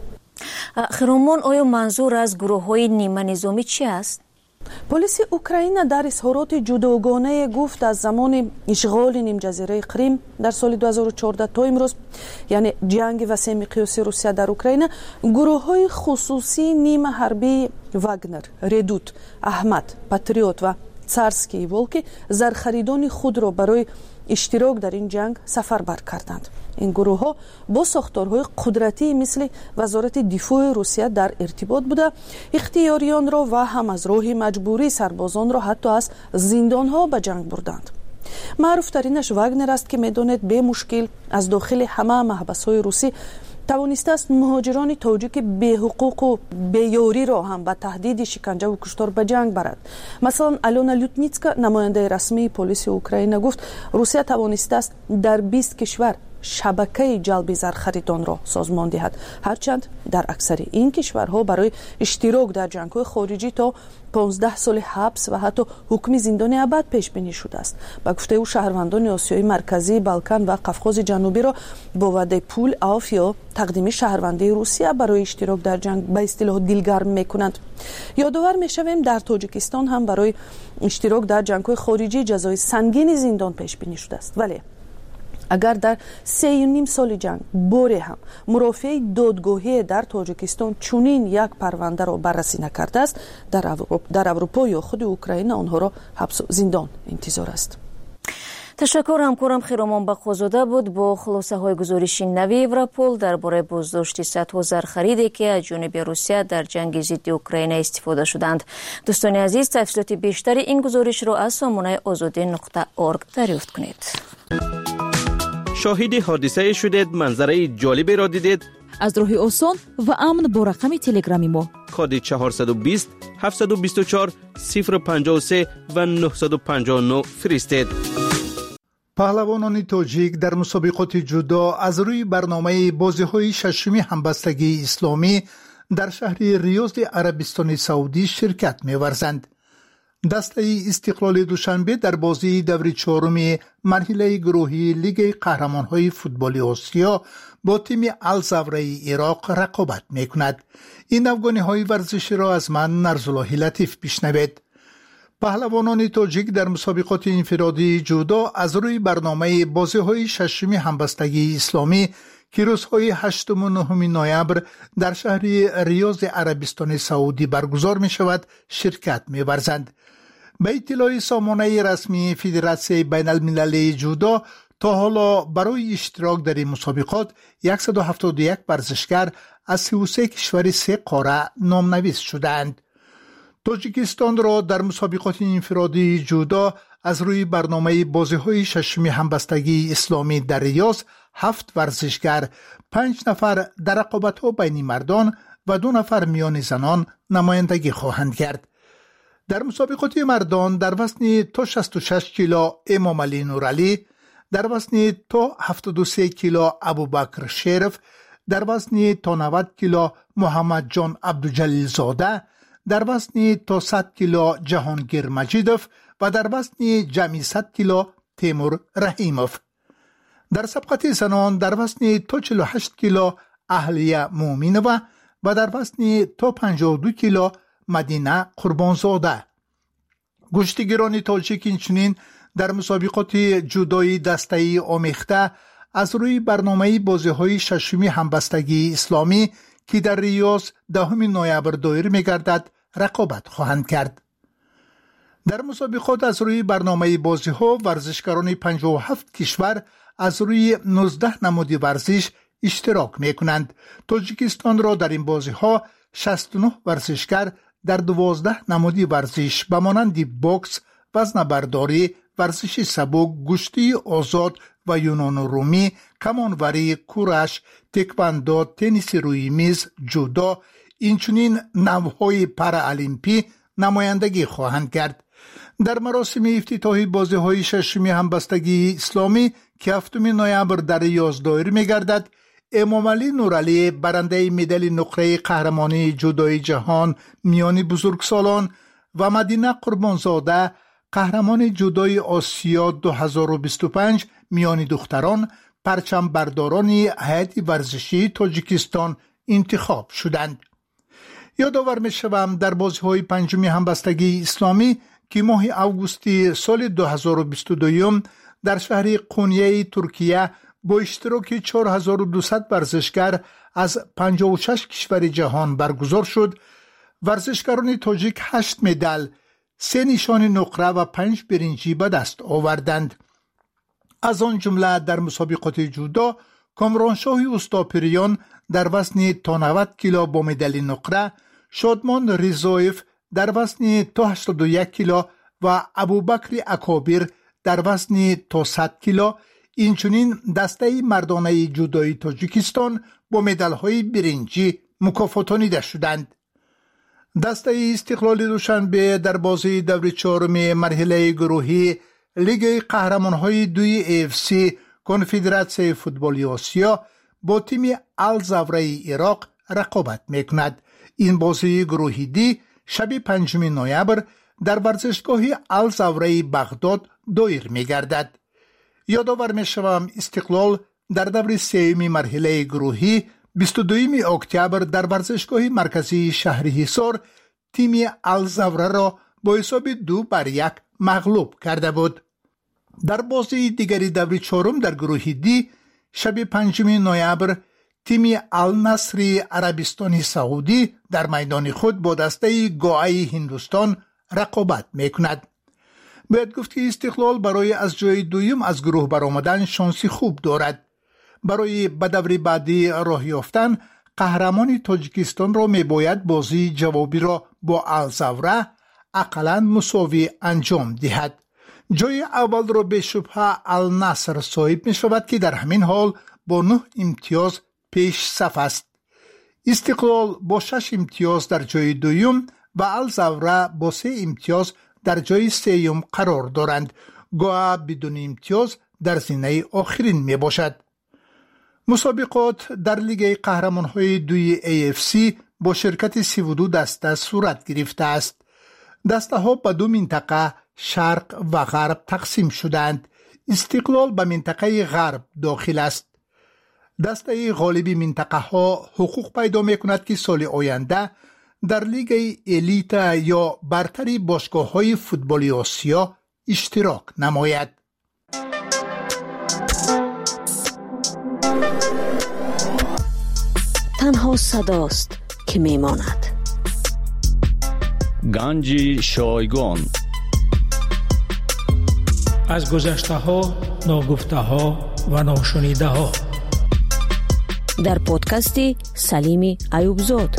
Хиромон, оё манзур аз гурӯҳҳои ниманизомӣ чӣ аст? полиси Украина дар изҳороти ҷудогонае гуфт аз замони ишғоли нимҷазираи Крим дар соли ду ҳазору чордаҳ то имрӯз, яъне ҷанги васеъмиқёси Русия дар Украина, гурӯҳҳои хусусии нима ҳарбии Вагнер, Редут, Аҳмад, Патриот ва Царскии волки зархаридони худро барои иштирок дар ин ҷанг сафарбар карданд. ин гурӯҳҳо бо сохторҳои қудратии мисли вазорати дифои Русия дар иртибот буда ихтиёрионро ва ҳам аз роҳи маҷбурӣ сарбозонро ҳатто аз зиндонҳо ба ҷанг бурданд. маъруфтаринаш Вагнер аст ки медонед бемушкил аз дохили ҳама маҳбасҳои русӣ тавонистааст муҳоҷирони тоҷики беҳуқуқу беёриро ҳам ба таҳдиди шиканҷаву куштор ба ҷанг барад. Масалан, Алёна Лютницка, намояндаи расмии полиси Украина, гуфт Русия тавонистааст дар бист кишвар шабакаи ҷалби зархаридонро созмон диҳад, ҳарчанд дар аксари ин кишварҳо барои иштирок дар ҷангҳои хориҷӣ то понздаҳ соли ҳабс ва ҳатто ҳукми зиндони абад пешбинӣ шудааст. ба гуфтаи ӯ шаҳрвандони Осиёи Марказӣ, Балкан ва Қавқози Ҷанубиро бо ваъдаи пул, аф ё тақдими шаҳрвандии Русия барои иштирок дар ҷанг ба истилоҳ дилгарм мекунанд. ёдовар мешавем дар Тоҷикистон ҳам барои иштирок дар ҷангҳои хориҷӣ ҷазои сангини зиндон пешбинӣ шудааст. вале агар дар сею ним соли ҷанг боре ҳам мурофиаи додгоҳие дар Тоҷикистон чунин як парвандаро баррасӣ накардааст, дар Аврупо ё худи Украина онҳоро ҳабсу зиндон интизор аст. ташаккур. ҳамкорам Хиромон Бахозода буд бо хулосаҳои гузориши нави Европол дар бораи боздошти садҳо зархариде ки аз ҷониби Русия дар ҷанги зидди Украина истифода шуданд. дӯстони азиз, тафсилоти бештари ин гузоришро аз сомонаи озодӣ нуқта орг дарёфт кунед. шоҳиди ҳодисае шудед, манзараи ҷолиберо дидед? аз роҳи осон ва амн бо рақами телеграми мо коди чаҳорсаду бист ҳафтсаду бисту чор сифр панҷоҳу се ва нуҳсаду панҷоҳу нӯ фиристед. паҳлавонони тоҷик дар мусобиқоти ҷудо аз рӯи барномаи бозиҳои шашуми ҳамбастагии исломӣ дар шаҳри Риёзи Арабистони Саудӣ ширкат меварзанд. дастаи истиқлоли душанбе дар бозии даври чоруми марҳилаи гурӯҳии Лигаи қаҳрамонҳои футболи Осиё бо тими Ал-Завраи Ироқ рақобат мекунад. ин афғониҳои варзиширо аз ман Нарзуллоҳи Латиф бишнавед. паҳлавонони тоҷик дар мусобиқоти инфиродии ҷудо аз рӯи барномаи бозиҳои шашуми ҳамбастагии исломӣ ки рӯзҳои ҳаштуму нуҳуми ноябр дар шаҳри Риёзи Арабистони Саудӣ баргузор мешавад, ширкат меварзанд. ба иттилои сомонаи расмии Федератсияи байналмилалии ҷудо то ҳоло барои иштирок дар ин мусобиқот яксаду ҳафтоду як варзишгар аз сиву се кишвари се қора номнавис шуданд. тоҷикистонро дар мусобиқоти инфиродии ҷудо аз рӯи барномаи бозиҳои шашуми ҳамбастагии исломӣ дар Риёз ҳафт варзишгар, панҷ нафар дар рақобатҳо байни мардон ва ду нафар миёни занон намояндагӣ хоҳанд кард. дар мусобиқоти мардон дар вазни то шасту шаш кило Эмомалӣ Нуралӣ, дар вазни то ҳафтоду се кило Абубакр Шеров, дар вазни то навад кило Муҳаммадҷон Абдуҷалилзода, در وزن تا صد کیلو جهانگیر مجیدوف و در وزن جمعی صد کیلو تیمور رحیموف. در سبقت زنان در وزن تا چهل و هشت کیلو اهلیه مومینوه و در وزن تا پنجاه و دو کیلو مدینه قربانزاده. گشتیگیران تاجیک اینچنین در مسابقات جودویی دسته‌ای آمیخته از روی برنامه بازی‌های ششمی همبستگی اسلامی که در ریاض دهم نوامبر دایر می‌گردد رقابت خواهند کرد. در مسابقات از روی برنامه بازی‌ها ورزشکاران پنجاه و هفت کشور از روی نوزده نماد ورزش اشتراک می‌کنند. تاجیکستان را در این بازی‌ها شصت و نه ورزشکار در دوازده نماد ورزش به مانند باکس، وزنه‌برداری، ورزش سبک، گشتی آزاد و یونان رومی، کمانوری، کورش، تکواندو، تنیس روی میز، جودو، اینچنین نوع‌های پارالمپی نمایندگی خواهند کرد. در مراسم افتتاحی بازی‌های ششمی همبستگی اسلامی که هفتم نوامبر در ریاض دایر می‌گردد، امامعلی نورعلی برنده مدال نقره قهرمانی جودوی جهان میان بزرگسالان و مدینه قربانزاده قهرمان جودوی آسیا دو هزار و بیست و پنج میان دختران پرچم برداران هیئت ورزشی تاجیکستان انتخاب شدند. یادآور می‌شوم در بازی‌های پنجمی همبستگی اسلامی که ماه اوگوست سال دو هزار و بیست و دو در شهر قونیه ترکیه با اشتراک چهار هزار و دویست ورزشکار از پنجاه و شش کشور جهان برگزار شد. ورزشکاران تاجیک هشت مدال، سه نشان نقره و پنج برنجی به دست آوردند. از آن جمله در مسابقات جودو کامرانشاه استاپریان در وزن تا نود کیلو با مدال نقره، شادمان ریزایف در وزن تا هشتاد و یک کیلو و ابوبکر اکابر در وزن تا صد کیلو، اینچنین دسته مردانه جودوی تاجیکستان با مدال‌های برنجی مکافاتانیده شدند. دسته استقلال دوشنبه در بازی دور چهارم مرحله گروهی لیگ قهرمان‌های دوی ای اف سی کنفدراسیون فوتبال آسیا با تیم الزوره عراق رقابت می‌کند. این بازی گروهی دی شب پنجم نوامبر در ورزشگاه الزوره بغداد دایر می‌گردد. یادآور می‌شوم استقلال در دور سوم مرحله گروهی بیست و دوم اکتبر در ورزشگاه مرکزی شهر حصار تیم الزوره را با حساب دو بر یک مغلوب کرده بود. در بازی دیگری دور چهارم در گروه دی شب پنجم نوامبر تیم النصر عربستان سعودی در میدان خود با دسته گوای هندوستان رقابت میکند. باید گفت که استقلال برای از جای دویم از گروه برآمدن شانسی خوب دارد. برای به دور بعدی راه یافتن قهرمان تاجیکستان را میباید بازی جوابی را با الزوره اقلاً مساوی انجام دهد. جای اول را به شبهه النصر صاحب می شود که در همین حال با نه امتیاز پیش صف است. استقلال با شش امتیاز در جای دویم و الزوره با سه امتیاز در جای سوم قرار دارند. گویا بدون امتیاز در زینه آخرین می باشد. مسابقات در لیگ قهرمان‌های دوی ای اف سی با شرکت سی و دو دسته صورت گرفته است. دسته ها به دو منطقه شرق و غرب تقسیم شدند. استقلال به منطقه غرب داخل است. دسته غالب منطقه ها حقوق پیدا می کند که سال آینده در لیگ الیت یا برتری باشگاه های فوتبال آسیا اشتراک نماید. تنها صداست که میماند. گنج شایگان از گذشته ها، ناگفته ها و ناشنیده ها در پادکست سلیم ایوبزاد.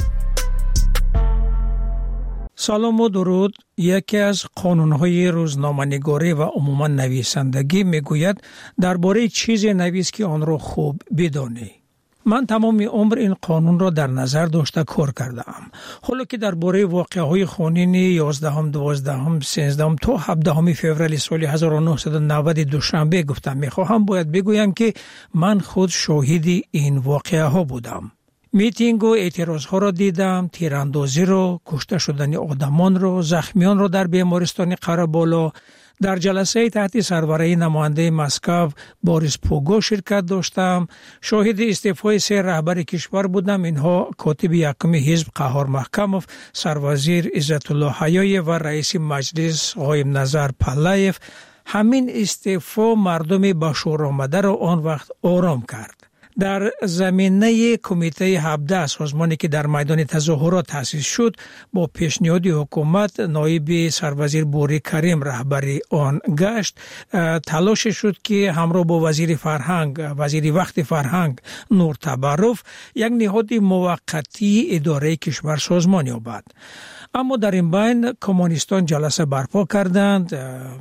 سلام و درود. یکی از قانون‌های روزنامه‌نگاری و عموما نویسندگی میگوید درباره چیزی نویس که آن را خوب بدانی. من تمام عمر این قانون را در نظر داشته کار کردم. حالا که درباره واقعه‌های خونین یازدهم، دوازدهم، سیزدهم تا هفدهم فوریه سال هزار و نهصد و نود دوشنبه گفتم میخواهم باید بگویم که من خود شاهد این واقعه ها بودم. میتینگ و اعتراض ها را دیدم، تیراندازی را، کشته شدن آدمان را، زخمیان را در بیمارستان قره‌بالا. در جلسه تحت سربرایی نماینده مسکو بوریس پوگو شرکت داشتم. شاهد استعفای سه رهبر کشور بودم. اینها کاتب یکم حزب قهار محکموف، سروزیر عزت الله حیای و رئیس مجلس قایم نظر پلایف. همین استعفا مردم به شور آمده را آن وقت آرام کرد. در زمینه کمیته هفده سازمانی که در میدان تظاهرات تأسیس شد، با پیشنهاد حکومت نایب سروزیر بوری کریم رهبری آن گشت. تلاش شد که همراه با وزیر فرهنگ وزیر وقت فرهنگ نور تبروف یک نهاد موقتی اداره کشور سازمان یابد. اما در این بین کمونیستان جلسه برپا کردند،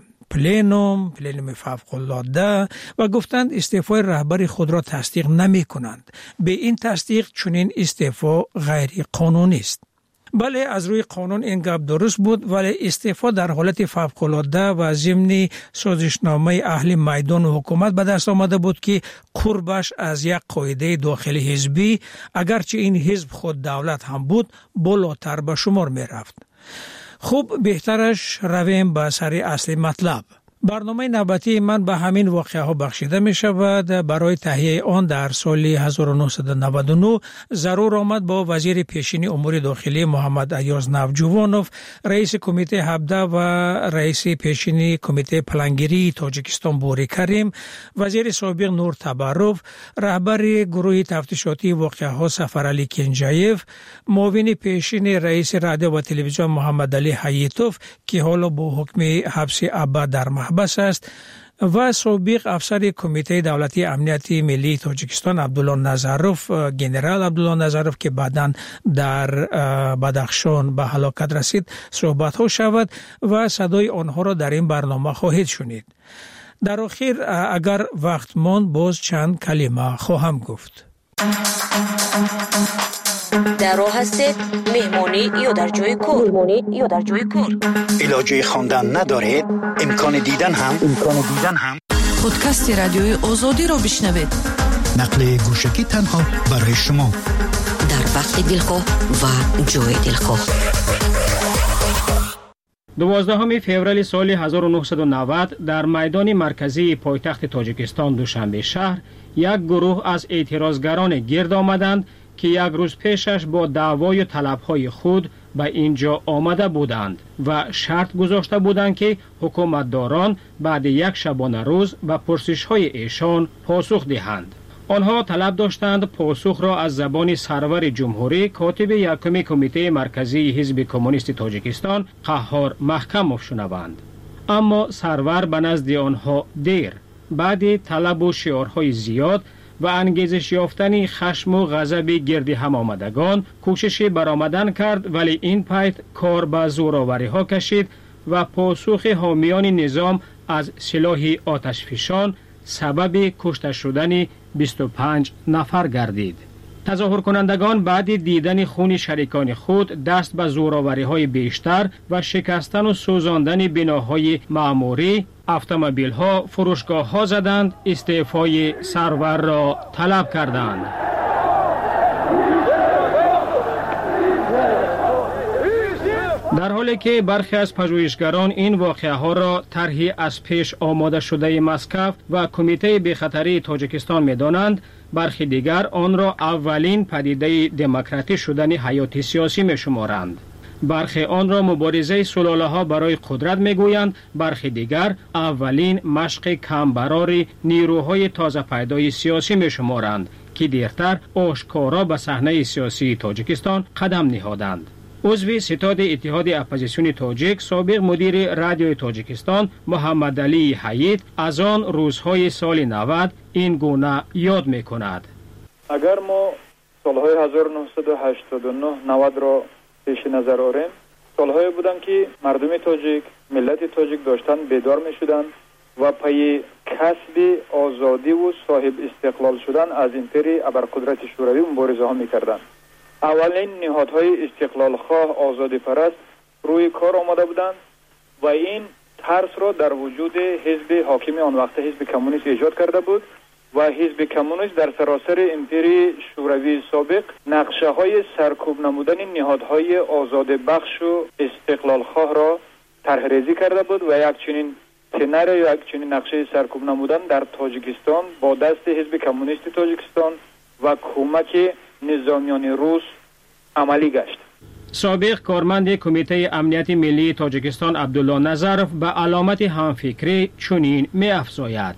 پلینوم، پلینوم فوق‌العاده، و گفتند استعفای رهبر خود را تصدیق نمی کنند. به این تصدیق چنین استعفا غیر قانونی است. بله، از روی قانون این گپ درست بود، ولی استعفا در حالت فوق‌العاده و ضمن سازشنامه اهل میدان و حکومت به دست آمده بود که قربش از یک قاعده داخلی حزبی، اگرچه این حزب خود دولت هم بود، بالاتر به شمار می رفت. خوب، بهترش رویم به سر اصل مطلب. برنامه نوبتی من به همین واقعه ها بخشیده می شود. برای تهیه آن در سال هزار و نهصد و نود و نه ضرور آمد با وزیر پیشین امور داخلی محمد ایاز نوجوانوف، رئیس کمیته هفده و رئیس پیشین کمیته پلانگیری تاجیکستان بوری کریم، وزیر سابق نور تبروف، رهبر گروه تفتیشاتی واقعه ها سفرعلی کنجایف، معاون پیشین رئیس رادیو و تلویزیون محمد علی حییتوف که حالا با حکم حبس ابد در بس است، و سابق افسر کمیته دولتی امنیت ملی تاجیکستان عبدالله نظروف، گنرال عبدالله نظروف که بعداً در بدخشان به هلاکت رسید صحبت ها شود و صدای آنها را در این برنامه خواهید شنید. در آخر اگر وقت ماند باز چند کلمه خواهم گفت. در راه هستید، مهمانی یا در جای کار؟ مهمانی یا در جای کار. علاجه خواندن ندارید؟ امکان دیدن هم امکان دیدن هم پادکست رادیوی آزادی را بشنوید. نقل گوشکی تنها برای شما در وقت دلخواه و جای دلخواه. دوازدهم فوریه سال هزار و نهصد و نود در میدان مرکزی پایتخت تاجیکستان دوشنبه شهر یک گروه از اعتراضگران گرد آمدند که یک روز پیشش با دعوای و طلبهای خود به اینجا آمده بودند و شرط گذاشته بودند که حکومتداران بعد یک شبانه روز به پرسش‌های ایشان پاسخ دهند. آنها طلب داشتند پاسخ را از زبان سرور جمهوری کاتب یکم کمیته مرکزی حزب کمونیست تاجیکستان قهار محکموف شنوند. اما سرور به نزد آنها دیر، بعد طلب و شعارهای زیاد و انگیزش یافتن خشم و غضب گرد هم آمدگان کوشش برآمدن کرد، ولی این پایت کار به زورآوری ها کشید و پاسخ حامیان نظام از سلاح آتشفشان سبب کشته شدن بیست و پنج نفر گردید. تظاهر کنندگان بعد دیدن خون شریکان خود دست به زورآوری های بیشتر و شکستن و سوزاندن بناهای معموری، اتومبیل ها، فروشگاه ها زدند، استعفای سرور را طلب کردند. در حالی که برخی از پژوهشگران این واقعه ها را طرحی از پیش آماده شده مسکو و کمیته بی‌خطری تاجیکستان می‌دانند، برخی دیگر آن را اولین پدیده دموکراتی شدن حیات سیاسی می‌شمارند. برخی آن را مبارزه سلاله ها برای قدرت میگویند، برخی دیگر اولین مشق کمبرار نیروهای تازه پیدای سیاسی میشمارند که دیرتر آشکارا به صحنه سیاسی تاجیکستان قدم نهادند. عضو ستاد اتحاد اپوزیسیون تاجیک، سابق مدیر رادیوی تاجیکستان محمد علی حیید از آن روزهای سال نود این گونه یاد میکند. اگر ما سالهای هزار و نهصد و هشتاد و نه نود را پیش نظر آوریم، سالهایی بودند که مردم تاجیک، ملت تاجیک داشتن بیدار می شدند و پای کسب آزادی و صاحب استقلال شدن از امپری ابرقدرت شوروی مبارزه ها می کردند. اولین نهادهای استقلال خواه آزادی پرست روی کار آمده بودند و این ترس را در وجود حزب حاکم آن وقت حزب کمونیست ایجاد کرده بود و حزب کمونیست در سراسر امپری شوروی سابق نقشه های سرکوب نمودن نهادهای آزاد بخش و استقلال خواه را طرح ریزی کرده بود و یک چنین سناریو یا یک چنین نقشه سرکوب نمودن در تاجیکستان با دست حزب کمونیست تاجیکستان و کمک نظامیان روس عملی گشت. سابق کارمند کمیته امنیت ملی تاجیکستان عبدالله نظرف به علامت همفکری چنین می افزاید: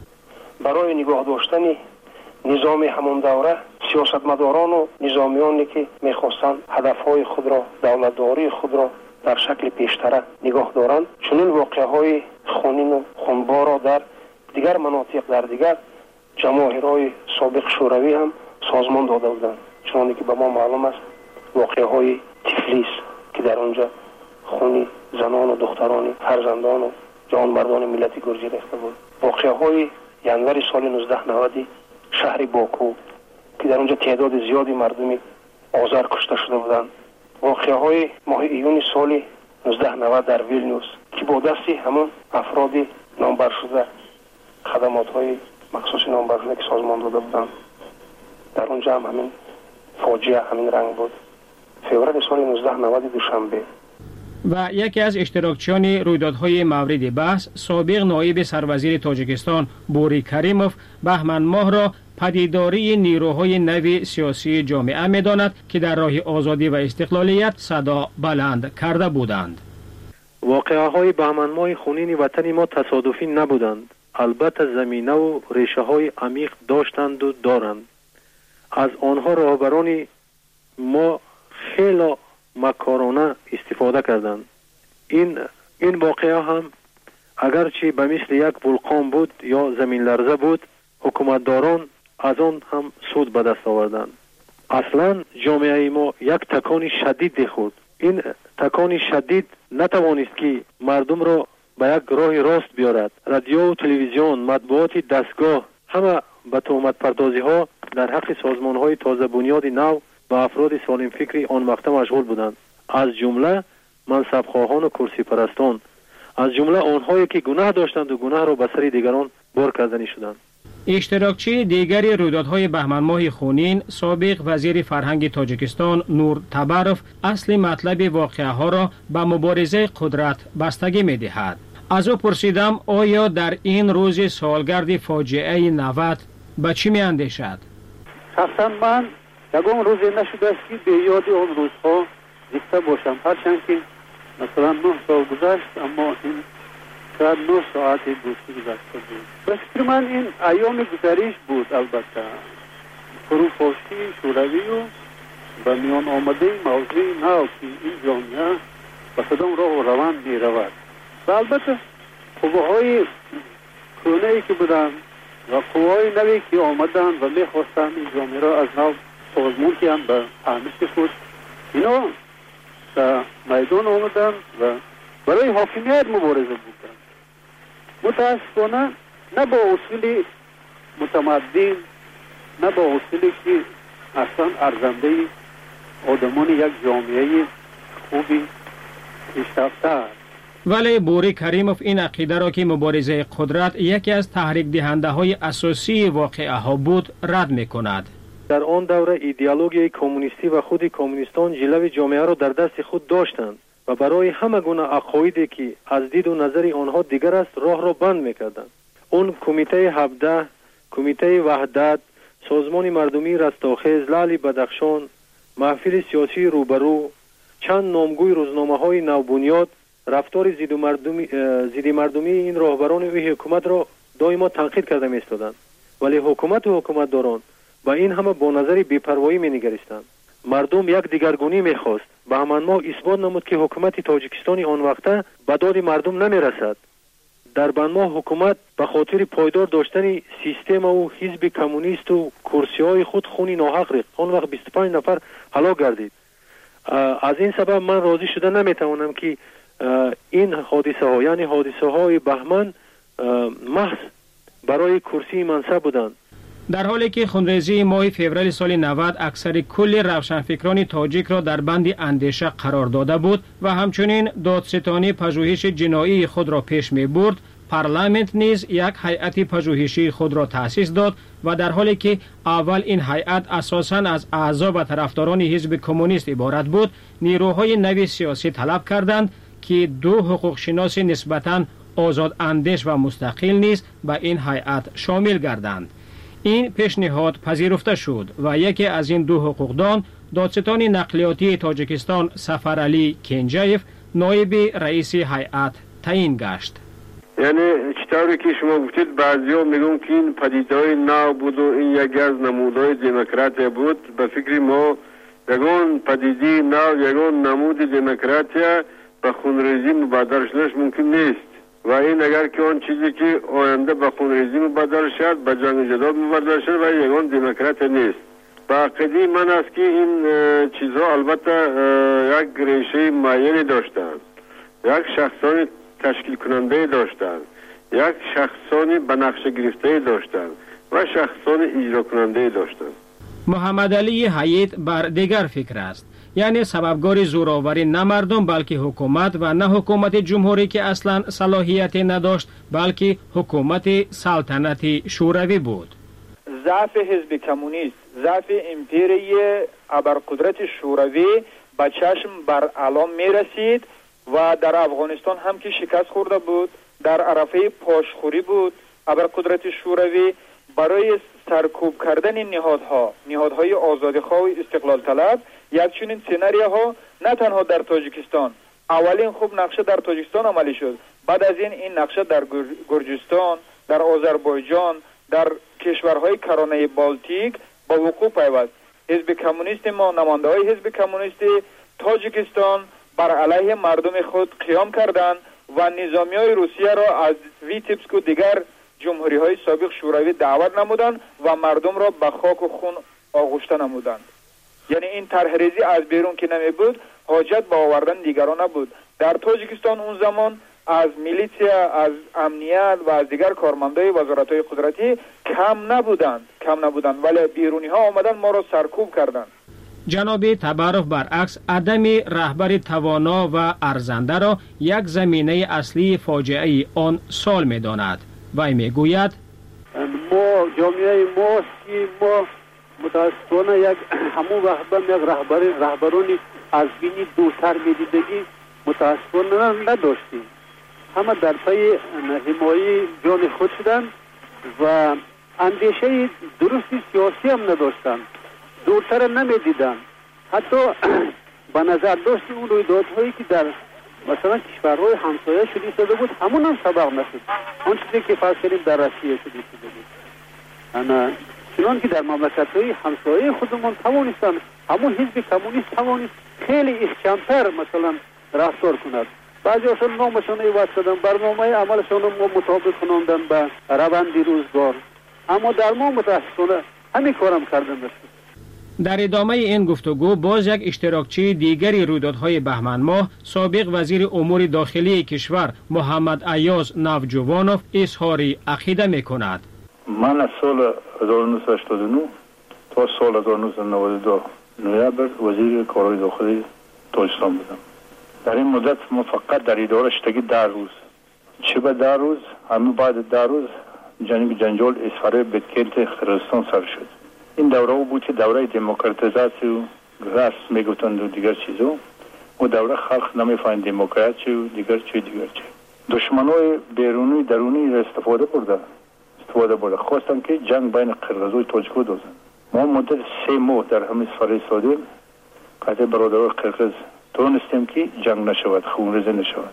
برای نگاه داشتن نظام همون دوره سیاستمداران و نظامیانی که میخواستند هدفهای خود را، دولتداری خود را در شکل پیشتره نگاه دارند، چنین واقعهای خونین و خونبار را در دیگر مناطق در دیگر جماهیرهای سابق شوروی هم سازمان داده بودند. چون که به ما معلوم است واقعهای تفلیس که در آنجا خونی زنان و دختران فرزندان و جوانمردان ملت گرجی ریخته بود. واقعهای ینور سال نوزده نود شهر باکو که در اونجا تعداد زیادی مردمی آذر کشته شده بودند. واقعهای ماه ایون سال نوزده نود در ویلنیوس که با دستی همون افراد نامبر شده خدمات‌های مخصوص نامبر شده که سازمان داده بودند، در اونجا هم همین فاجعه همین رنگ بود. فوریه سال نوزده نود دوشنبه. و یکی از اشتراکچیان رویدادهای مورد بحث سابق نایب سروزیر تاجیکستان بوری کریموف بهمن ماه را پدیداری نیروهای نو سیاسی جامعه می‌داند که در راه آزادی و استقلالیت صدا بلند کرده بودند. واقعه‌های بهمن ماه خونین وطن ما تصادفی نبودند. البته زمینه و ریشه‌های عمیق داشتند و دارند. از آنها راهبران ما خیلی مکارانه استفاده کردند. این این واقعه هم اگرچه به مثل یک ولکان بود یا زمین لرزه بود، حکومتداران از آن هم سود به دست آوردند. اصلا جامعه ما یک تکان شدید خورد. این تکان شدید نتوانست که مردم را به یک راه راست بیارد. رادیو و تلویزیون، مطبوعات دستگاه همه به تهمت پردازی ها در حق سازمان های تازه بنیاد نو و افراد سالم فکری آن مقطع مشغول بودند، از جمله منصب خواهان و کرسی پرستان، از جمله آنهایی که گناه داشتند و گناه را به سر دیگران بار کردنی شدند. اشتراکچی دیگری رویدادهای بهمن ماه خونین سابق وزیر فرهنگ تاجیکستان نور تبروف اصل مطلب واقعه ها را به مبارزه قدرت بستگی می دهد. از او پرسیدم آیا در این روز سالگرد فاجعه نود به چی می اندیشد؟ شخصا من یکم روزی نشده است که به یاد آن روزها زنده باشم، هرچند که مثلا نه سال گذشت اما این شاید نه ساعت دوستی گذشته بود. به فکر من این ایام گذریش بود. البته فروپاشی شوروی و به میان آمده موضوع نو که این جامعه به کدام راه و روان می رود و البته قوه‌های کهنه‌ای که بودند و قوه‌های نوی که آمدند و می خواستند این جامعه را از نو سازمان کنند به فهمش خود، اینا در میدان آمدند و برای حاکمیت مبارزه بودند. متاسفانه نه با اصول متمدن، نه با اصولی که اصلا ارزنده آدمان یک جامعه خوبی پیشرفته است. ولی بوری کریموف این عقیده را که مبارزه قدرت یکی از تحریک دهنده های اساسی واقعه ها بود رد می کند. در آن دوره ایدئولوژی کمونیستی و خود کمونیستان جلوه جامعه را در دست خود داشتند و برای همه گونه عقایدی که از دید و نظر آنها دیگر است راه را بند می‌کردند. اون کمیته هفده، کمیته وحدت، سازمان مردمی رستاخیز، لعل بدخشان، محفل سیاسی روبرو، چند نامگوی روزنامه‌های نوبنیاد رفتار ضد مردمی ضد مردمی این راهبران و حکومت را دائما تنقید کرده می‌ایستادند، ولی حکومت و حکومتداران با این همه با نظر بی‌پروایی می‌نگریستند. مردم یک دیگرگونی می‌خواست. بهمن ماه اثبات نمود که حکومت تاجیکستان آن وقته به داد مردم نمی‌رسد. در بهمن ماه حکومت به خاطر پایدار داشتن سیستم و حزب کمونیست و کرسی‌های خود خونی ناحق ریخت. آن وقت بیست و پنج نفر هلاک گردید. از این سبب من راضی شده نمی‌توانم که این حادثه ها یعنی حادثه های بهمن محض برای کرسی منصب بودند. در حالی که خونریزی ماه فوریه سال نود اکثر کل روشنفکران تاجیک را در بند اندیشه قرار داده بود و همچنین دادستانی پژوهش جنایی خود را پیش می برد، پارلمانت نیز یک هیئت پژوهشی خود را تأسیس داد و در حالی که اول این هیئت اساساً از اعضا و طرفداران حزب کمونیست عبارت بود، نیروهای نوی سیاسی طلب کردند که دو حقوق شناس نسبتاً آزاد اندیش و مستقل نیز به این هیئت شامل گردند. این پیشنهاد پذیرفته شد و یکی از این دو حقوقدان، دادستان نقلیاتی تاجیکستان سفرعلی کنجایف، نایب رئیس هیئت تعیین گشت. یعنی چطوری که شما گفتید، بعضیا میگن که این پدیدهای نو بود و این یکی از نمودهای دموکراسی بود. به فکر ما یگان پدیده نو، یگان نمود دموکراسی به خونریزی مبادر شدنش ممکن نیست و این اگر که آن چیزی که آینده به خونریزی مبادر شد، به جنگ جدال مبادر شد و یگان دموکراسی نیست. با عقیده من است که این چیزها البته یک ریشه معینی داشتند، یک شخصان تشکیل کننده داشتند، یک شخصانی به نقشه گرفته داشتند و شخصان اجرا کننده داشتند. محمد علی حیید بر دیگر فکر است، یعنی سببگار زوراوری نه مردم بلکه حکومت و نه حکومت جمهوری که اصلا صلاحیت نداشت بلکه حکومت سلطنتی شوروی بود. ضعف حزب کمونیست، ضعف امپیری ابرقدرت شوروی به چشم بر علام می رسید و در افغانستان هم که شکست خورده بود، در عرفه پاشخوری بود. ابرقدرت شوروی برای سرکوب کردن نهادها، نهادهای آزادیخواه و استقلال طلب، یک چنین سناریوها نه تنها در تاجیکستان، اولین خوب نقشه در تاجیکستان عملی شد، بعد از این این نقشه در گرجستان، در آذربایجان، در کشورهای کرانه بالتیک با وقوع پیوست. حزب کمونیست ما، نماینده‌های حزب کمونیست تاجیکستان بر علیه مردم خود قیام کردند و نظامیای روسیه را از ویتیبسک و دیگر جمهوری های سابق شوروی دعوت نمودند و مردم را به خاک و خون آغشته نمودند. یعنی این طرحریزی از بیرون که نمی بود، حاجت به آوردن دیگران نبود. در تاجیکستان اون زمان از میلیسیا، از امنیت و از دیگر کارمندای وزارت‌های قدرتی کم نبودند کم نبودند ولی بیرونی ها آمدن ما را سرکوب کردند. جناب تبارف برعکس عدم رهبر توانا و ارزنده را یک زمینه اصلی فاجعه آن سال می داند. وی می گوید ما جامعه ماست که ما متاسفانه یک همون وقت یک رهبر رهبرانی از بینی دوتر می دیدگی متاسفانه نداشتیم. همه در پی حمایت جان خود شدند و اندیشه درستی سیاسی هم نداشتند، دورتر نمی دیدن. حتی به نظر داشت اون رویدادهایی که در مثلا کشورهای همسایه شده شده بود همون هم سبق نشد. اون چیزی که فرض کردیم در روسیه شده شده بود، انا چنان که در مملکت‌های همسایه خودمون توانستن همون حزب کمونیست توانست خیلی احکام‌تر مثلا رفتار کند. بعضی‌هاشون نامشون عوض کردن، برنامه عملشون رو مطابق کناندن به روند روزگار، اما در ما متاسفانه همین کارم کردن نشد. در ادامه این گفتگو باز یک اشتراکچی دیگری رویدادهای بهمن ماه، سابق وزیر امور داخلی کشور محمد ایاز نوجوانوف اظهار عقیده می‌کند. من از سال هزار و نهصد و هشتاد و نه تا سال هزار و نهصد و نود و دو نوامبر وزیر کارهای داخلی تاجیکستان بودم. در این مدت ما فقط در اداره شدگی ده روز، چه به ده روز همه بعد ده روز جنگ جنجال اسفاره بدکلت قرقیزستان سر شد. این دوره بود که دوره دموکراتیزاسی و راست میگفتند و دیگر چیزا، و دوره خلق نمیفهمید دموکراسی و دیگر چی دیگر چی. دشمنای بیرونی درونی را استفاده برده استفاده برده خواستن که جنگ بین قرقیز و تاجیک دوزن. ما مدت سه ماه در همین سفاره سادیم قطع برادران قرقیز تونستیم که جنگ نشود، خونریزی نشود.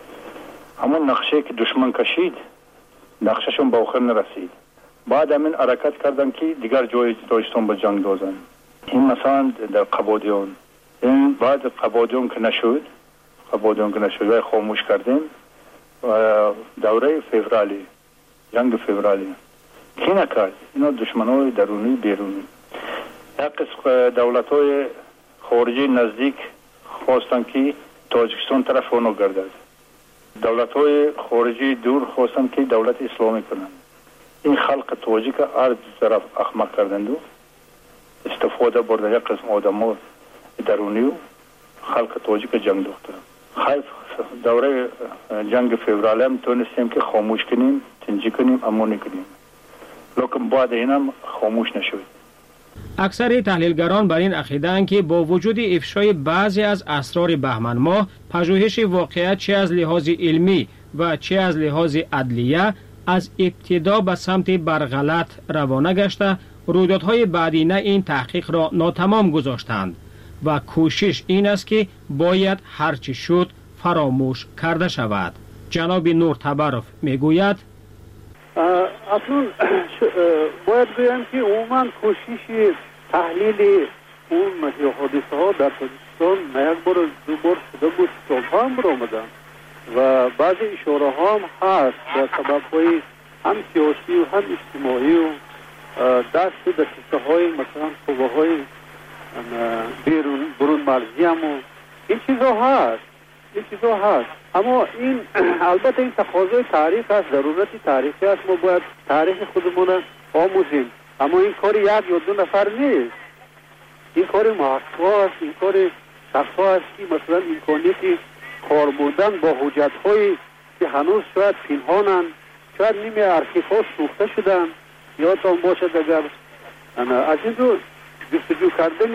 همون نقشه که دشمن کشید نقشهشون به آخر نرسید. بعد همین حرکت کردن که دیگر جای تاجیکستان به جنگ دوزن. این مثلا در قبادیان، این بعد قبادیان که نشد قبادیان که نشد و خاموش کردیم و دوره فوریه، جنگ فوریه کی نکرد؟ اینا دشمنای درونی بیرونی. یک قسم دولت‌های خارجی نزدیک خواستن که تاجیکستان طرف اونو گردد. دولت‌های خارجی دور خواستن که دولت اسلامی کنند. این خلق تاجیک هر طرف احمق کردند و استفاده بردن یک قسم آدم‌ها درونی و خلق تاجیک جنگ دوختن. خیلی دوره جنگ فوریه هم تونستیم که خاموش کنیم، تنجی کنیم، اما نکنیم. لیکن بعد اینم خاموش نشد. اکثر تحلیلگران بر این عقیده‌اند که با وجود افشای بعضی از اسرار بهمن ماه، پژوهش واقعیت چه از لحاظ علمی و چه از لحاظ عدلیه از ابتدا به سمت برغلط روانه گشته، رویدادهای بعدینه این تحقیق را ناتمام گذاشتند و کوشش این است که باید هرچی شد فراموش کرده شود. جناب نور تبرف میگوید اصلا باید بگویم که عموما کوشش تحلیل اون حادثه ها در تاجیکستان نه یک بار دو بار شده بود، کتاب هم برآمدن و بعضی اشاره ها هم هست به سبب های هم سیاسی و هم اجتماعی و دست دسته های مثلا قوه های بیرون برون مرزی هم و این چیزا هست این چیزا هست اما این البته این تقاضای تاریخ است، ضرورتی تاریخی است، ما باید تاریخ خودمون آموزیم، اما این کار یک یا دو نفر نیست، این کار محقق است، این کار شخص است که مثلا امکانیتی کار بودن با حجت هایی که هنوز شاید پنهانند، شاید نیمه ارشیف ها سوخته شدن، یادتان باشد اگر از این رو جستجو کردن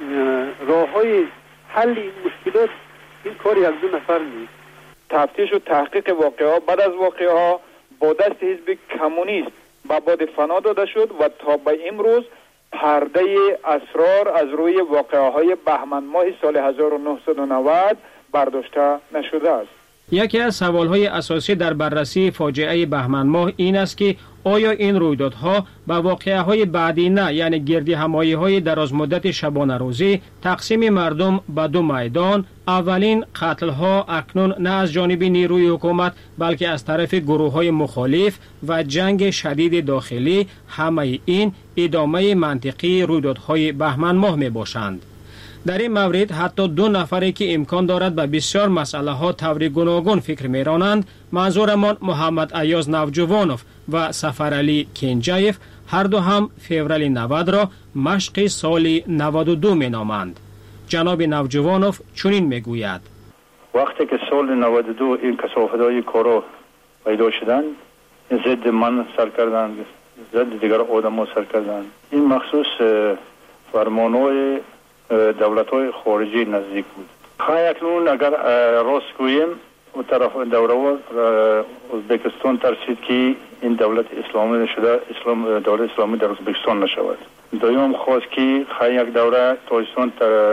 راه های حل این مشکلات این کار یک دو نفر نیست. تفتیش و تحقیق واقعه بعد از واقعه ها با دست حزب کمونیست به باد فنا داده شد و تا به امروز پرده اسرار از روی واقعه های بهمن ماه سال هزار و نهصد و نود برداشته نشده است. یکی از سوالهای اساسی در بررسی فاجعه بهمن ماه این است که آیا این رویدادها به واقعه های بعدی نه، یعنی گردی همایی های دراز مدت شبانه روزی، تقسیم مردم به دو میدان، اولین قتل ها اکنون نه از جانب نیروی حکومت بلکه از طرف گروه های مخالف و جنگ شدید داخلی، همه این ادامه منطقی رویدادهای بهمن ماه می باشند. در این مورد حتی دو نفری که امکان دارد به بسیار مسئله ها طور گوناگون فکر میرانند، منظورمان محمد ایاز نوجوانوف و سفرعلی کنجایف، هر دو هم فوریه نود را مشق سال نود و دو می نامند. جناب نوجوانوف چنین میگوید: وقتی که سال نود و دو این کثافت‌های کارا پیدا شدند، ضد من سر کردند، ضد دیگر آدم‌ها سر کردند. این مخصوص فرمان‌های دولت‌های خارجی نزدیک بود. خواهی اکنون اگر راست گوییم و طرف دوره ازبکستان ترسید که این دولت اسلامی شده، اسلام دولت اسلامی در ازبکستان نشود. دویم خواست که خواهی یک دوره تاجیکستان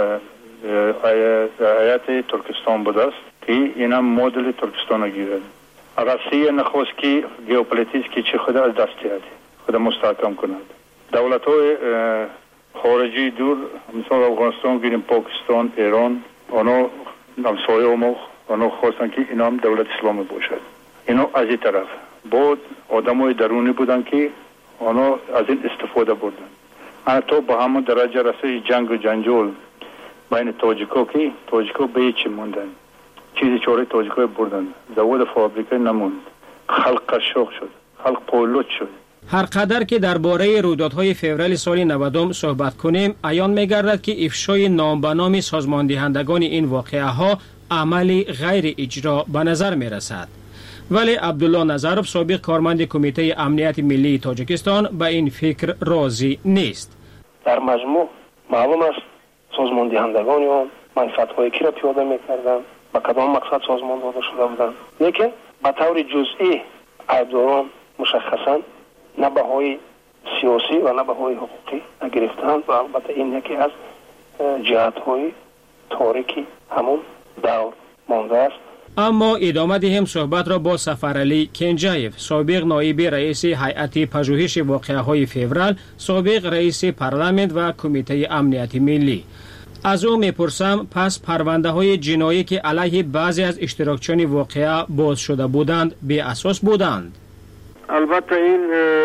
هیئت ترکستان بود است که این هم مدل ترکستان گیرد. روسیه نخواست که ژئوپلیتیک که چه خود از دست دهد، خود مستحکم کند. دولت‌های خارجی دور مثلا افغانستان گیریم، پاکستان، ایران، آنها همسایه ما آنها خواستن که اینا هم دولت اسلامی باشد. اینا از این طرف بود آدمای درونی بودن که آنها از این استفاده بردن. حتی با همون درجه رسید جنگ و جنجال بین تاجیکا که تاجیکا به هیچ موندن، چیزی چاره تاجیکا بردن، زواد فابریکه نموند، خلق قشاق شد، خلق پولوت شد. هر قدر که درباره رویدادهای فوریه سال نود صحبت کنیم، عیان می‌گردد که افشای نام به نام سازماندهندگان این واقعه ها عملی غیر اجرا به نظر می‌رسد. ولی عبدالله نظرов سابق کارمند کمیته امنیت ملی تاجیکستان به این فکر راضی نیست. در مجموع معلوم است سازماندهندگان آن منفعت‌های کی را پیاده می‌کردند، با کدام مقصد سازمان داده شده بودند، لیکن به طور جزئی عیبداران مشخصاً نه بهای سیاسی و نه بهای حقوقی نگرفتند و البته این یکی از جهت‌های تاریکی همون دور مانده است. اما ادامه دهیم صحبت را با سفرعلی کنجایف، سابق نایب رئیس هیئت پژوهش واقعه‌های فوریه، سابق رئیس پارلمان و کمیته امنیت ملی. از او میپرسم پس پرونده های جنایی که علیه بعضی از اشتراکچیان واقعه باز شده بودند به اساس بودند؟ البته این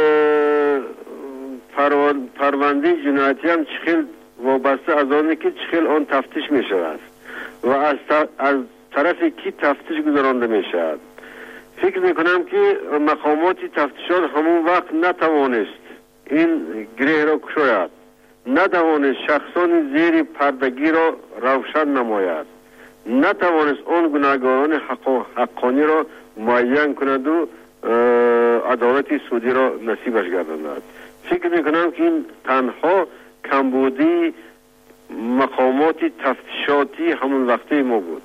پرونده جنایتی هم چخیل وابسته از آنه که چخیل آن تفتیش می شود و از, از طرف کی تفتیش گذرانده می شود. فکر می کنم که مقامات تفتیشات همون وقت نتوانست این گره را کشاید، نتوانست شخصان زیر پردگی را روشن نماید نتوانست آن گناهکاران حق حقانی را معین کند و عدالت سعودی را نصیبش گرداند. فکر میکنم که این تنها کمبودی مقامات تفتیشاتی همون وقته ما بود.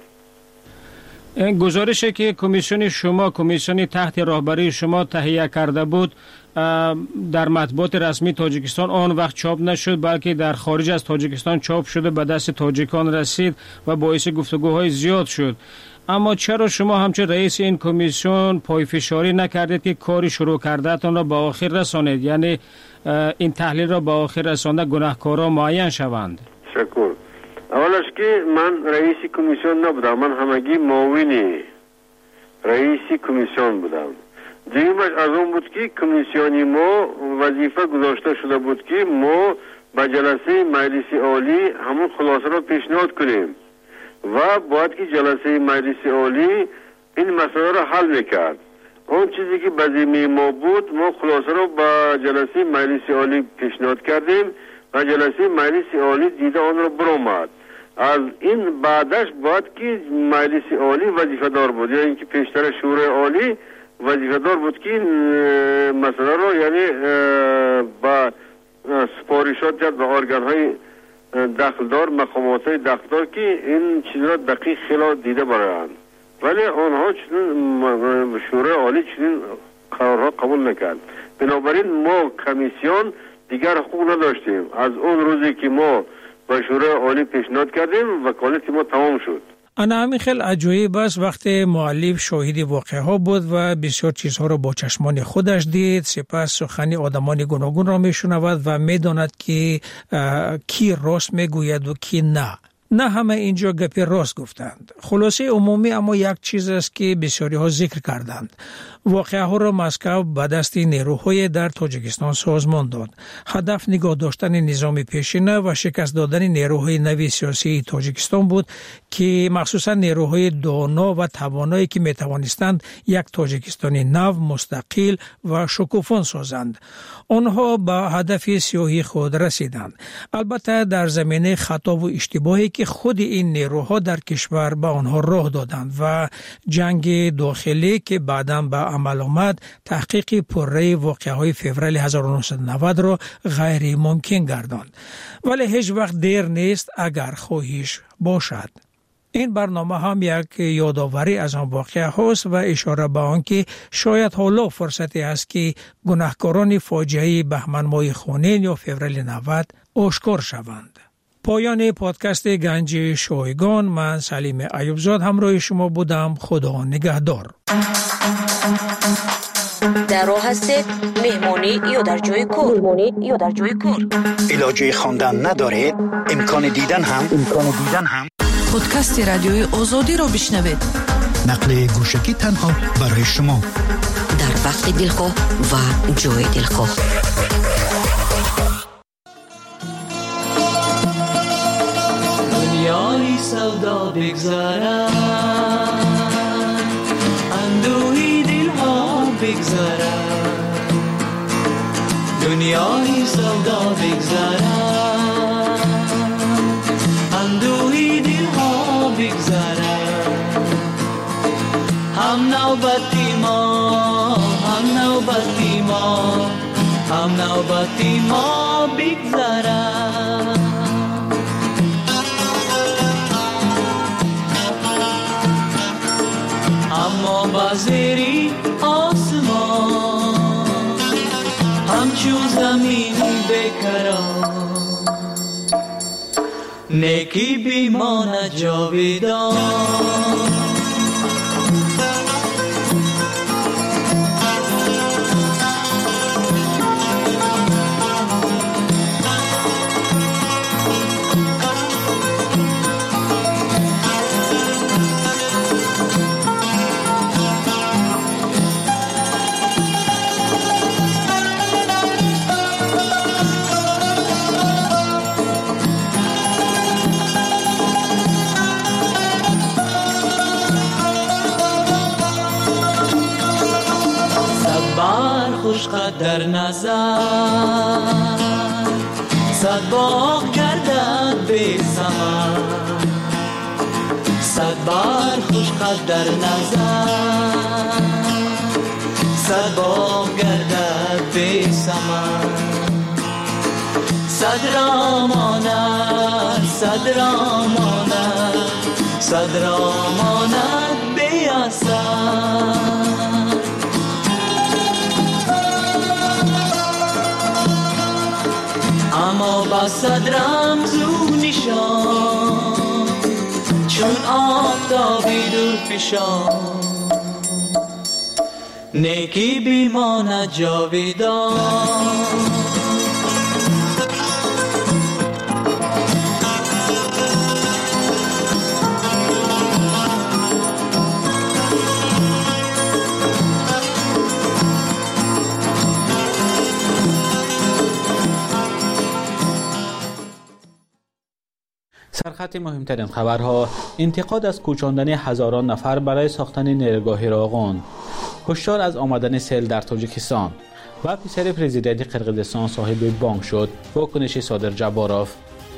گزارشی که کمیسیون شما کمیسیون تحت رهبری شما تهیه کرده بود در مطبوعات رسمی تاجیکستان آن وقت چاپ نشد، بلکه در خارج از تاجیکستان چاپ شده به دست تاجیکان رسید و باعث گفتگوهای زیاد شد. اما چرا شما همچون رئیس این کمیسیون پایفشاری نکردید که کاری شروع کردهتان را به آخر رسانید، یعنی این تحلیل را به آخر رسانده گناهکاران معین شوند؟ شکر. اولش که من رئیس کمیسیون نبودم، من همگی معاون رئیس کمیسیون بودم. دیگرش از اون بود که کمیسیونی ما وظیفه گذاشته شده بود که ما به جلسه مجلس عالی همون خلاصه را پیشنهاد کنیم و باید که جلسه مجلس عالی این مسئله را حل میکرد. اون چیزی که به ذمه ما بود ما خلاصه را به جلسه مجلس عالی پیشنهاد کردیم و جلسه مجلس عالی دیده آن را برآمد. از این بعدش باید که مجلس عالی وظیفه دار بود، یا اینکه پیشتر شورای عالی وظیفه دار بود که مسئله را یعنی با سپارشات کرد به ارگان های دخلدار، مقامات های دخلدار که این چیز را دقیق خیلی دیده برایند، ولی آنها چنین شورای عالی چنین قرارها قبول نکرد. بنابراین ما کمیسیون دیگر حقوق نداشتیم. از اون روزی که ما با شورای عالی پیشنهاد کردیم وکالت ما تمام شد. انا همین خیلی عجایب است وقتی مؤلف شاهد واقعه ها بود و بسیار چیزها را با چشمان خودش دید، سپس سخنی آدمان گوناگون را میشنود و میداند که کی راست میگوید و کی نه. نه همه اینجا گپی راست گفتند. خلاصه عمومی اما یک چیز است که بسیاری ها ذکر کردند. واقعه ها را مسکو به دست نیروهای در تاجیکستان سازمان داد. هدف نگاه داشتن نظام پیشینه و شکست دادن نیروهای نوی سیاسی تاجیکستان بود که مخصوصا نیروهای دانا و توانایی که می توانستند یک تاجیکستان نو، مستقل و شکوفان سازند. آنها به هدف سیاسی خود رسیدند. البته در زمینه خطا و اشتباهی که خود این نیروها در کشور به آنها راه دادند و جنگ داخلی که بعداً به عمل آمد تحقیق پرره واقعه‌های فوریه هزار و نهصد و نود را غیر ممکن گرداند. ولی هیچ وقت دیر نیست اگر خواهش باشد. این برنامه هم یک یادآوری از آن واقعه هاست و اشاره به آن که شاید حالا فرصتی است که گناهکاران فاجعه بهمن ماه خونین یا فوریه نود آشکار شوند. پایان پادکست گنج شایگان، من سلیم ایوبزاد همراه شما بودم. خدا نگهدار. در راه هستید مهمانی یا در جای کار؟ مهمانی یا در جای کار؟ علاجه خواندن ندارید؟ امکان دیدن هم امکان دیدن هم پادکست رادیوی آزادی را بشنوید. نقل گوشکی تنها برای شما در وقت دلخواه و جای دلخواه. دنیای سودا بگذارم، اندوهی دلها بگذارم، دنیای سودا بگذارم، اندوهی دلها بگذارم. هم نوبتی ما، هم نوبتی ما، هم نوبتی ما بگذارم. اما بازری آسمان همچون زمین بکران، نیکی بیماند جاویدان. خوشقد در نظر صد باغ گردد به ثمر، صد بر خوش قد در نظر صد باغ گردد بی ثمر صد را ماند صد را ماند صد را ماند بی اثر اما با صد رمز و نشان چون آفتابی دور فشان نیکی بیماند جاویدان سرخط مهمترین خبرها: انتقاد از کوچاندن هزاران نفر برای ساختن نیرگاه راغون، هشدار از آمدن سیل در تاجیکستان و پسر پرزیدنت قرقیزستان صاحب بانک شد. واکنش صادر جباروف.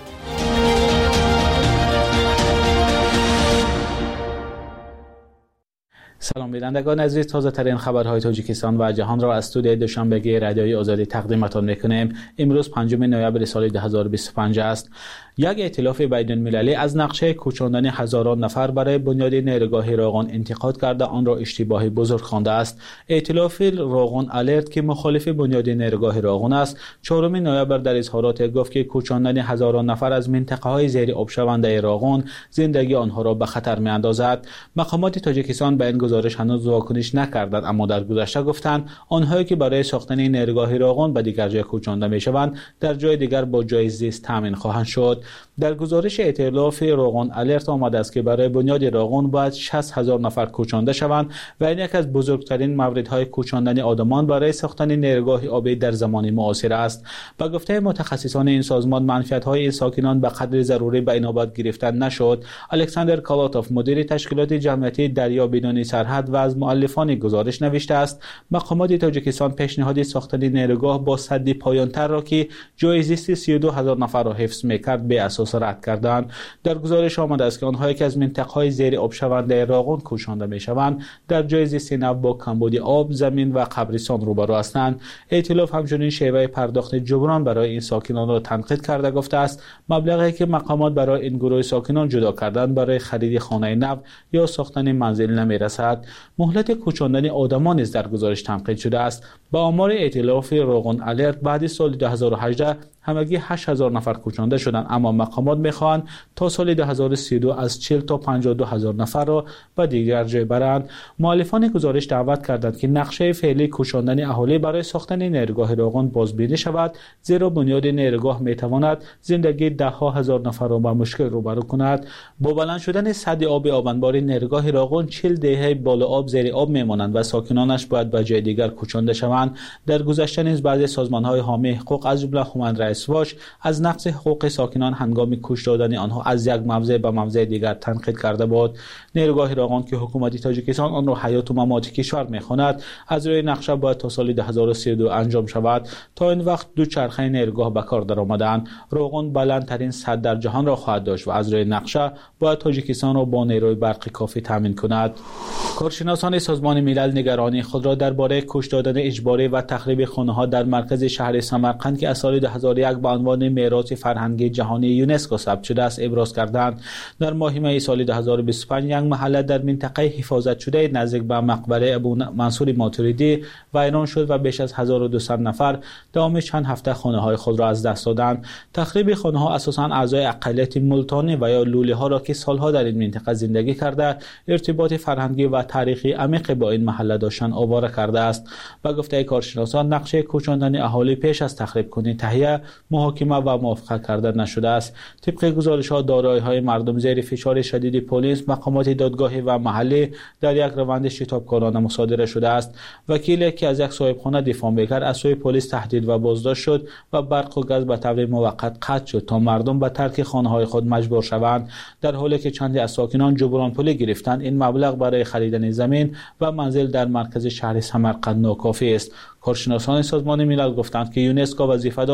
سلام بینندگان عزیز، تازه ترین خبرهای تاجیکستان و جهان را از استودیوی دوشنبگی رادیوی آزادی تقدیمتان میکنیم. امروز پنجم نوامبر سال دو هزار و بیست و پنج است. یک ائتلاف بین المللی از نقشه کوچاندن هزاران نفر برای بنیاد نیرگاه راغون انتقاد کرده آن را اشتباه بزرگ خوانده است. ائتلاف راغون الرت که مخالف بنیاد نیرگاه راغون است، چهارم نوامبر در اظهارات گفت که کوچاندن هزاران نفر از منطقه‌های زیر آب شونده راغون زندگی آنها را به خطر می‌اندازد. مقامات تاجیکستان به این گزارش هنوز واکنش نکردند، اما در گذشته گفتند آنهایی که برای ساختن نیرگاه راغون به دیگر جای کوچانده می‌شوند در جای دیگر با جای زیست تامین خواهند شد. در گزارش ائتلاف راغون الرت آمده است که برای بنیاد راغون باید شصت هزار نفر کوچانده شوند و این یک از بزرگترین موردهای کوچاندن آدمان برای ساختن نیرگاه آبی در زمان معاصر است. با گفته متخصصان این سازمان، منفعت‌های این ساکنان به قدر ضروری به اینابت گرفته نشد. الکساندر کالاتوف، مدیر تشکیلات جمعیتی دریا بدون سرحد و از مؤلفان گزارش نوشته است مقامات تاجیکستان پیشنهاد ساختن نیرگاه با سد پایان‌تر را که جای زیست سی و دو هزار نفر را حفظ می‌کرد به اساس رد کردند. در گزارش آمده است که آنهایی که از منطقه‌های زیر آب شونده راغون کوچانده می‌شوند در جای زیست نو با کمبود آب، زمین و قبرستان روبرو هستند. ائتلاف همچنین شیوه پرداخت جبران برای این ساکنان را تنقید کرده گفته است مبلغی که مقامات برای این گروه ساکنان جدا کردند برای خرید خانه نو یا ساختن منزل نمی‌رسد. مهلت کوچاندن آدمان نیز در گزارش تنقید شده است. با آمار ائتلاف راغون الرت بعد سال دو هزار و هجده همگی هشت هزار نفر کوچانده شدند، اما مقامات میخواهند تا سال دو هزار و سی و دو از چهل تا پنجاه و دو هزار نفر را به دیگر جای برند. مؤلفان گزارش دعوت کردند که نقشه فعلی کوچاندن اهالی برای ساختن نیرگاه راغون بازبینی شود، زیرا بنیاد نیرگاه میتواند زندگی ده ها هزار نفر را با مشکل روبرو کند. با بلند شدن سد آب آبنبار نیرگاه راغون چهل دهه بالا آب زیر آب میمانند و ساکنانش باید به جای دیگر کوچانده شوند. در گذشته نیز بعضی سازمان‌های حامی حقوق از جمله هومن رایتس از نقض حقوق ساکنان هنگام کش دادن آنها از یک موضع به موضع دیگر تنقید کرده بود. نیرگاه راغون که حکومت تاجیکستان آن را حیات و ممات کشور می‌خواند، از روی نقشه باید تا سال دو هزار و سی و دو انجام شود. تا این وقت دو چرخه نیرگاه به کار درآمدند. راغون بلندترین سد در جهان را خواهد داشت و از روی نقشه باید تاجیکستان را با نیروی برقی کافی تامین کند. کارشناسان سازمان ملل نگرانی خود را درباره کش دادن اجباری و تخریب خانه‌ها در مرکز شهر سمرقند که از سال دو هزار و یک به عنوان میراث فرهنگی جهانی یونسکو ثبت شده است ابراز کردند. در ماه می سال دو هزار و بیست و پنج یک محله در منطقه حفاظت شده نزدیک به مقبره ابو منصور ماتوریدی ویران شد و بیش از هزار و دویست نفر دوام چند هفته خانه‌های خود را از دست دادند. تخریب خانه‌ها اساساً اعضای اقلیت ملتانی و یا لولی‌ها را که سالها در این منطقه زندگی کرده ارتباط فرهنگی و تاریخی عمیق با این محله داشتن آواره کرده است. با گفته کارشناسان نقشه کوچاندن اهالی پیش از تخریب کنی تهیه، محاکمه و موافقه کرده نشده است. طبق گزارش‌ها دارایی‌های مردم زیر فشار شدید پلیس، مقامات دادگاهی و محلی در یک روند شتابکارانه مصادره شده است. وکیلی که از یک صاحبخانه دفاع می‌کرد از سوی پلیس تهدید و بازداشت شد و برق و گاز به طور موقت قطع شد تا مردم به ترک خانه‌های خود مجبور شوند، در حالی که چندی از ساکنان جبران پولی گرفتند. این مبلغ برای خریدن زمین و منزل در مرکز شهر سمرقند ناکافی است. کارشناسان سازمان ملل گفتند که یونسکو وظیفه‌دار است که به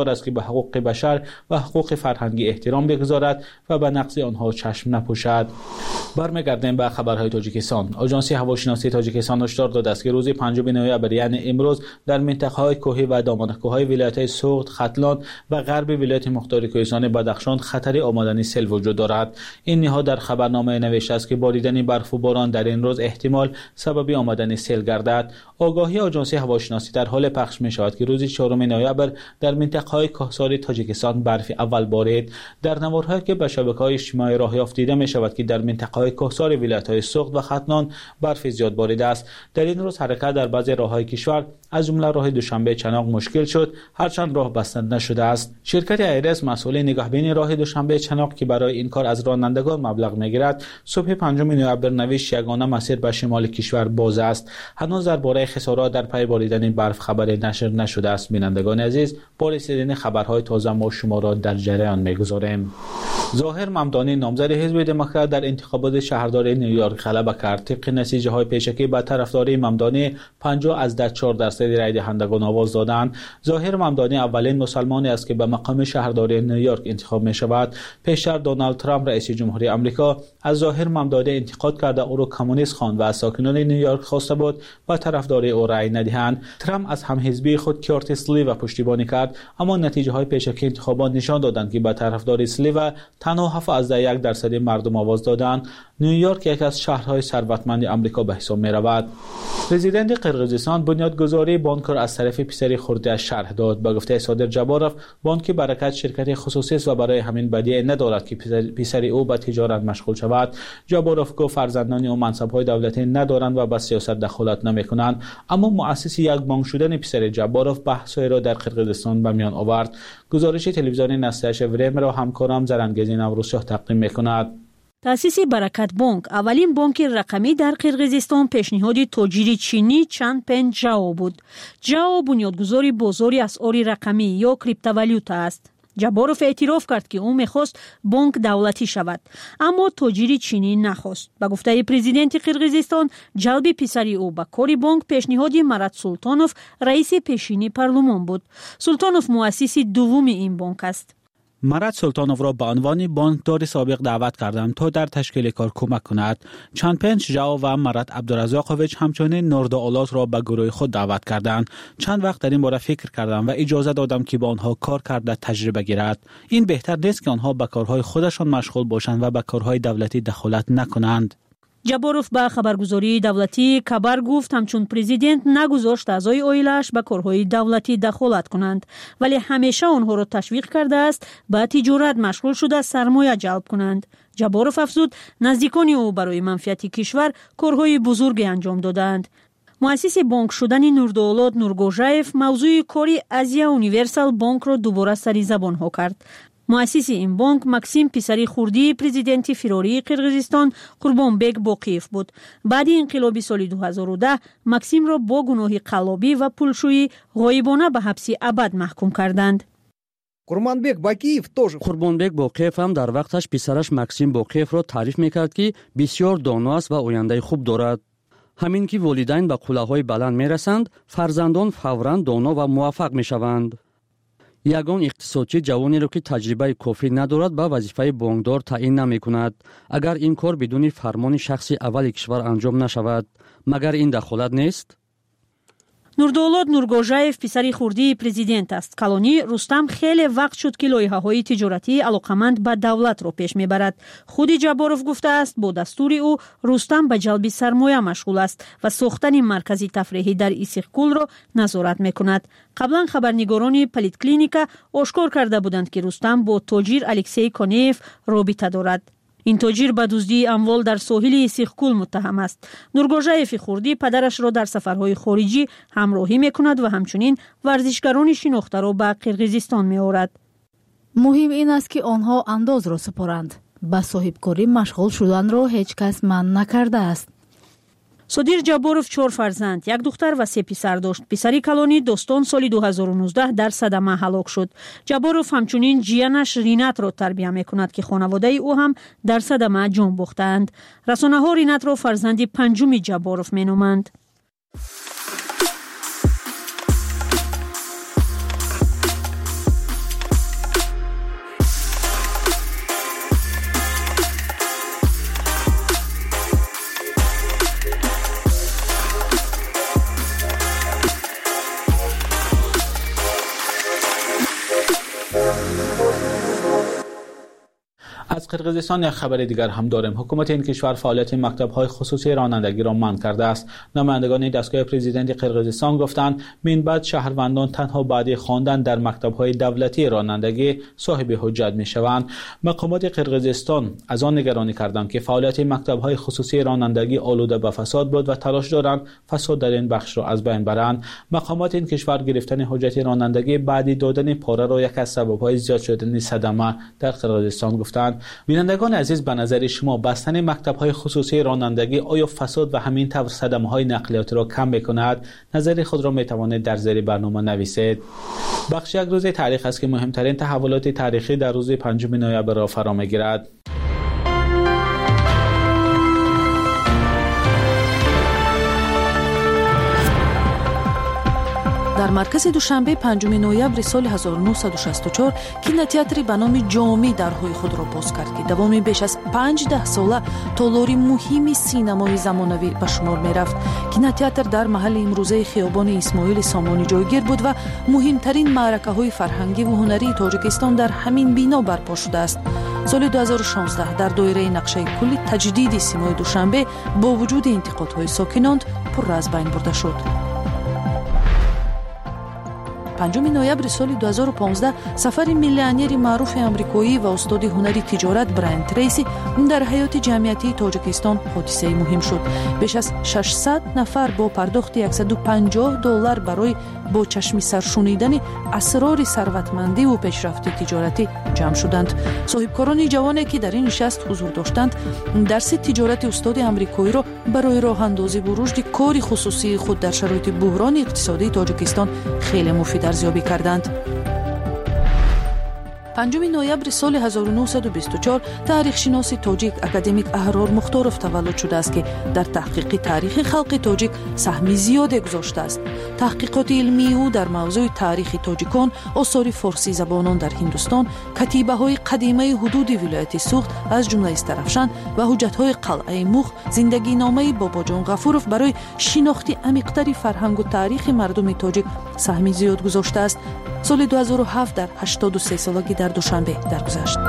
حقوق بشر و حقوق فرهنگی احترام بگذارد و به نقض آنها چشم نپوشد. برمیگردیم به خبرهای تاجیکستان. آژانس هواشناسی تاجیکستان هشدار داده است که روز پنجم نوامبر یعنی امروز در منطقه‌های کوهی و دامنه‌کوه‌های ولایت‌های سوخت، ختلان و غرب ولایت مختار کوهستان بدخشان خطر آمدن سیل وجود دارد. این نهاد در خبرنامه نوشته است که باریدن برف و باران در این روز احتمال سبب آمدن سیل گردد. آگاهی آژانس هواشناسی در حال پخش می شود که روز چهارم نوامبر در منطقه‌های کوهسار تاجیکستان برف اول بارید. در نوارهایی که به شبکه‌های اجتماعی راه یافت دیده می شود که در منطقه‌های کوهسار ولایت‌های سوخت و ختلان برف زیاد باریده است. در این روز حرکت در بعضی راه‌های کشور از جمله راه دوشنبه چناق مشکل شد، هرچند راه بسته نشده است. شرکت ایرس مسئول نگهبانی راه دوشنبه چناق که برای این کار از رانندگان مبلغ میگیرد، صبح پنجم نوامبر نوشت یگانه مسیر به شمال کشور باز است. هنوز درباره خسارات در پی باریدن برف خبری نشر نشده است. بینندگان عزیز، با رسیدن خبرهای تازه ما شما را در جریان میگذاریم. ظاهر ممدانی نامزد حزب دموکرات در انتخابات شهرداری نیویورک غلبه کرد. طبق نتیجه های پیشکی به طرفداری ممدانی پنجاه از ده چهار درصد رای دهندگان آواز دادند. ظاهر ممدانی اولین مسلمانی است که به مقام شهرداری نیویورک انتخاب می شود. پیشتر دونالد ترامپ رئیس جمهوری آمریکا از ظاهر ممدانی انتقاد کرده او را کمونیست خواند و از ساکنان نیویورک خواسته بود به طرفداری او رای ندهند. ترامپ از همحزبی خود کورتیس لیو پشتیبانی کرد، اما نتیجه های پیشکی انتخابات نشان دادند که به طرفداری لیو تنها هفت از ده یک درصد مردم آواز دادند. نیویورک یکی از شهرهای ثروتمند آمریکا به حساب می رود. پرزیدنت قرقیزستان بنیادگذاری بانک را از طرف پسری خرده‌اش شرح داد. به گفته صادر جباروف، بانک برکت شرکت خصوصی است و برای همین بدیهی ندارد که پسری او به تجارت مشغول شود. جباروف گفت فرزندان او منصب‌های دولتی ندارند و به سیاست دخالت نمی‌کنند، اما مؤسس یک بانک شدن پسر جباروف بحث‌های را در قرقیزستان به میان آورد. گزارش تلویزیون نسلش وریم را همکارم زرنگزی نوروزشاه تقدیم می‌کند. تأسیس برکت بانک اولین بانک رقمی در قرقیزستان پیشنهاد تاجر چینی چانپن جاو بود. جاو بنیادگذار بازار اسعار رقمی یا کریپتوالوتا است. جباروف اعتراف کرد که او میخواست بانک دولتی شود، اما تاجر چینی نخواست. به گفته پرزیدنت قرقیزستان، جلب پسری او به کار بانک پیشنهاد مراد سلطانوف رئیس پیشینی پارلمان بود. سلطانوف مؤسس دوم این بانک است. مراد سلطانوف را به عنوان بانکدار سابق دعوت کردم تا در تشکیل کار کمک کند. چند جاو و مراد عبدالرزاقویچ همچنین نورداولات را به گروه خود دعوت کردند. چند وقت در این باره فکر کردم و اجازه دادم که با آنها کار کرده تجربه گیرد. این بهتر نیست که آنها به کارهای خودشان مشغول باشند و به کارهای دولتی دخالت نکنند. جباروف به خبرگزاری دولتی کبر گفت همچون پرزیدنت نگذاشت اعضای اویلش به کارهای دولتی دخالت کنند، ولی همیشه آنها را تشویق کرده است به تجارت مشغول شده سرمایه جلب کنند. جباروف افزود نزدیکان او برای منفعت کشور کارهای بزرگی انجام دادند. مؤسس بانک شدن نورداولات نورگوژایف موضوع کاری ازیا اونیورسال بانک را دوباره سری زبان ها کرد. مؤسس این بانک مکسیم پسری خوردی پرزیدنت فراری قرقیزستان قربانبک باقیف بود. بعد انقلاب سال دو هزار و ده مکسیم را با گناه قلابی و پولشویی غایبانه به حبس ابد محکوم کردند. قربانبک باقیف قربانبک باقیف هم در وقتش پسرش مکسیم باقیف را تعریف میکرد که بسیار دانا است و آینده خوب دارد. همین که والدین به قله‌های بلند میرسند، فرزندان فوراً دانا و موفق میشوند. یگان اقتصادچی جوانی را که تجربه کافی ندارد به وظیفه بانکدار تعیین نمی کند اگر این کار بدون فرمان شخصی اول کشور انجام نشود. مگر این دخالت نیست؟ نورداولات نورگوژایف پسری خوردی پرزیدنت است. کلونی رستم خیلی وقت شد که لایحه‌های تجارتی علاقمند به دولت را پیش میبرد. خود جباروف گفته است با دستور او رستم به جلب سرمایه مشغول است و ساختن مرکزی تفریحی در ایسیقکول را نظارت میکند. قبلا خبرنگاران پلیت کلینیکا آشکار کرده بودند که رستم با تاجر الکسی کونیف رابطه دارد. این تاجر به دزدی اموال در ساحل ایسیقکول متهم است. نورگوژایف خوردی پدرش را در سفرهای خارجی همراهی میکند و همچنین ورزشکاران شناخته را به قرقیزستان میآورد. مهم این است که آنها انداز را سپارند. به صاحبکاری مشغول شدن را هیچ کس منع نکرده است. صادر جباروف چهار فرزند، یک دختر و سه پسر داشت. پسری کلونی دوستان سال دو هزار و نوزده در صدمه هلاک شد. جباروف همچنین جیانش رینت را تربیت میکند که خانواده او هم در صدمه جان باختند. رسانه‌ها رینت را فرزند پنجم جباروف مینامند. از قرقیزستان یک خبر دیگر هم داریم. حکومت این کشور فعالیت مکتب‌های خصوصی رانندگی را منع کرده است. نمایندگان دستگاه پرزیدنت قرقیزستان گفتند من بعد شهروندان تنها بعد خواندن در مکتب‌های دولتی رانندگی صاحب حجت می‌شوند. مقامات قرقیزستان از آن نگرانی کردند که فعالیت مکتب‌های خصوصی رانندگی آلوده به فساد بود و تلاش دارند فساد در این بخش را از بین برند. مقامات این کشور گرفتن حجت رانندگی بعد دادن پاره را یک از سبب‌های زیاد شدن صدمه در قرقیزستان گفتند. بینندگان عزیز، به نظر شما بستن مکتب‌های خصوصی رانندگی آیا فساد و همین طور صدمه‌های نقلیاتی را کم می‌کند؟ نظر خود را می‌توانید در زیر برنامه نویسید. بخش یک روز تاریخ است که مهمترین تحولات تاریخی در روز پنجم نوامبر را فرا می‌گیرد. در مرکز دوشنبه پنجم نوامبر سال هزار و نهصد و شصت و چهار کینотеатри به نام جامی درهای خود را باز کرد که دوامی بیش از پنج ده ساله تالاری مهمی سینمای زمانوی به شمار می رفت. کینотеатр در محل امروزه خیابان اسماعیل سامانی جایگیر بود و مهمترین معرکه های فرهنگی و هنری تاجیکستان در همین بنا برپا شده است. سال دو هزار و شانزده در دایره نقشه کلی تجدید سینمای دوشنبه با وجود انتقادهای ساکنان پر از بین برده شد. پنجم نوامبر سال دو هزار و پانزده سفر میلیونر معروف آمریکایی و استاد هنری تجارت برایان تریسی در حیات جمعیتی تاجیکستان حادثه مهم شد. بیش از ششصد نفر با پرداخت صد و پنجاه دلار برای با چشمی سر شنیدن اسرار ثروتمندی و پیشرفت تجارتی جمع شدند. صاحبکاران جوانی که در این نشست حضور داشتند درس تجارت استاد آمریکایی را برای راه اندازی و رشد کار خصوصی خود در شرایط بحران اقتصادی تاجیکستان خیلی مفید ارزیابی کردند. پنجم نوامبر سال هزار و نهصد و بیست و چهار تاریخ شناس تاجیک اکادمیک احرار مختارف تولد شده است که در تحقیق تاریخ خلق تاجیک سهمی زیادی گذاشته است. تحقیقات علمی او در موضوع تاریخ تاجیکان، آثار فارسی زبانان در هندوستان، کتیبه های قدیمه حدود ولایت سوخت از جمله استرافشان و حجت های قلعه مخ، زندگی نامه بابا جان غفورов برای شناخت عمیق‌تر فرهنگ و تاریخ مردم تاجیک سهمی زیاد گذاشته است. سال دو هزار و هفت در هشتاد و سه سالگی در دوشنبه درگذشت.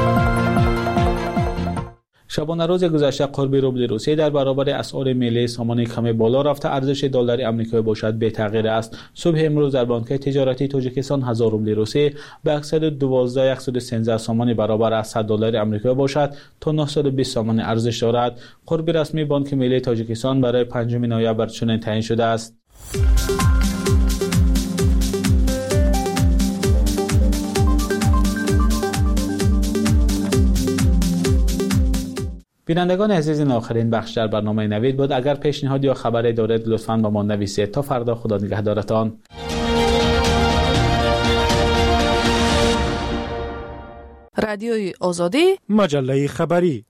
شبانه روز گذشته قرب روبل روسیه در برابر اسعار ملی سامان کمی بالا رفته ارزش دلار آمریکایی باشد به تغییر است. صبح امروز در بانک تجارتی تاجیکستان هزار روبل روسیه به صد و دوازده هزار و صد و سیزده سامان برابر از صد دلار آمریکایی باشد تا نهصد و بیست سامان ارزش دارد. قرب رسمی بانک ملی تاجیکستان برای پنجم نوامبر چنین تعیین شده است. بینندگان عزیز، این آخرین بخش در برنامه نوید بود. اگر پیشنهاد یا خبری دارید لطفاً با ما نویسید. تا فردا، خدا نگهدارتان. رادیوی آزادی، مجله خبری.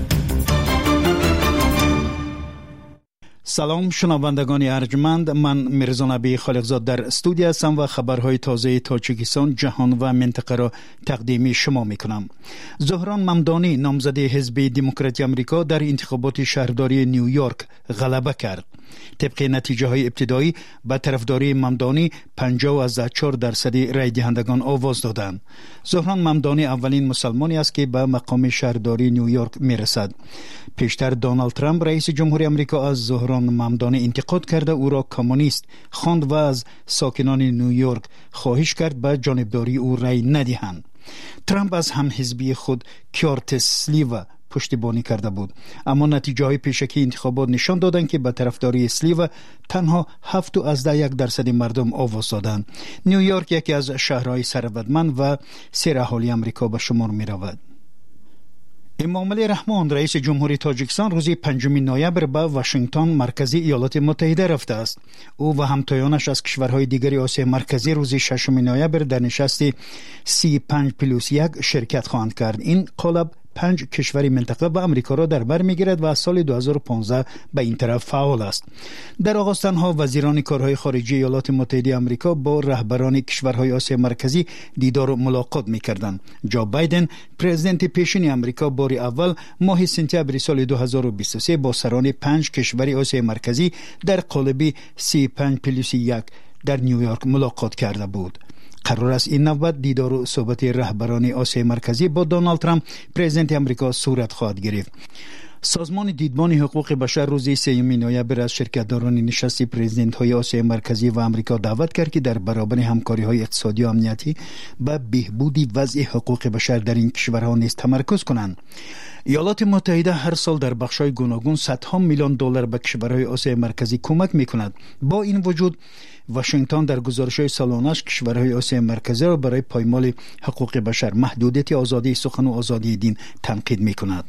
سلام شنوندگان ارجمند، من میرزا نبی خالقزاد در استودیو هستم و خبرهای تازه تاجیکستان، جهان و منطقه را تقدیم شما میکنم. زهران ممدانی نامزد حزب دموکراتی آمریکا در انتخابات شهرداری نیویورک غلبه کرد. طبق نتیجه های ابتدایی به طرفداری ممدانی پنجاه و چهار درصد رای دهندگان آواز دادند. زهران ممدانی اولین مسلمانی است که به مقام شهرداری نیویورک میرسد. پیشتر دونالد ترامپ رئیس جمهوری آمریکا از زهران ممدانی انتقاد کرده او را کمونیست خواند و از ساکنان نیویورک خواهش کرد به جانبداری او رای ندهند. ترامپ از هم حزبی خود کورتس سلیوا پشتیبانی کرده بود، اما نتیجه های پیشکی انتخابات نشان دادند که به طرفداری سلیوا تنها هفت از ده یک درصد مردم آواز دادند. نیویورک یکی از شهرهای ثروتمند و سیر اهالی آمریکا به شمار می رود. امام علی رحمان رئیس جمهوری تاجیکستان روز پنجم نوامبر به واشنگتن مرکزی ایالات متحده رفته است. او و همتایانش از کشورهای دیگری آسیا مرکزی روز ششم نوامبر در نشست سی پنج پلوس یک شرکت خواهند کرد. این قالب پنج کشور منطقه و امریکا را در بر میگیرد و از سال دو هزار و پانزده به این طرف فعال است. در آغاز تنها وزیران کارهای خارجی ایالات متحده آمریکا با رهبران کشورهای آسیا مرکزی دیدار و ملاقات میکردند. جو بایدن پرزیدنت پیشین آمریکا بار اول ماه سپتامبر سال دو هزار و بیست و سه با سران پنج کشور آسیا مرکزی در قالب سی پنج پلوس یک در نیویورک ملاقات کرده بود. قرار است این نوبت دیدار و صحبت رهبران آسیای مرکزی با دونالد ترامپ پرزیدنت آمریکا صورت خواهد گرفت. سازمان دیدبان حقوق بشر روز سوم نوامبر از شرکت‌داران نشست پرزیدنت‌های آسیای مرکزی و آمریکا دعوت کرد که در برابر همکاری‌های اقتصادی و امنیتی و بهبود وضع حقوق بشر در این کشورها نیز تمرکز کنند. ایالات متحده هر سال در بخش‌های گوناگون صدها میلیون دلار به کشورهای آسیای مرکزی کمک می‌کند. با این وجود واشنگتن در گزارش‌های سالانه‌اش کشورهای آسیای مرکزی را برای پایمال حقوق بشر، محدودیت آزادی سخن و آزادی دین تنقید می‌کند.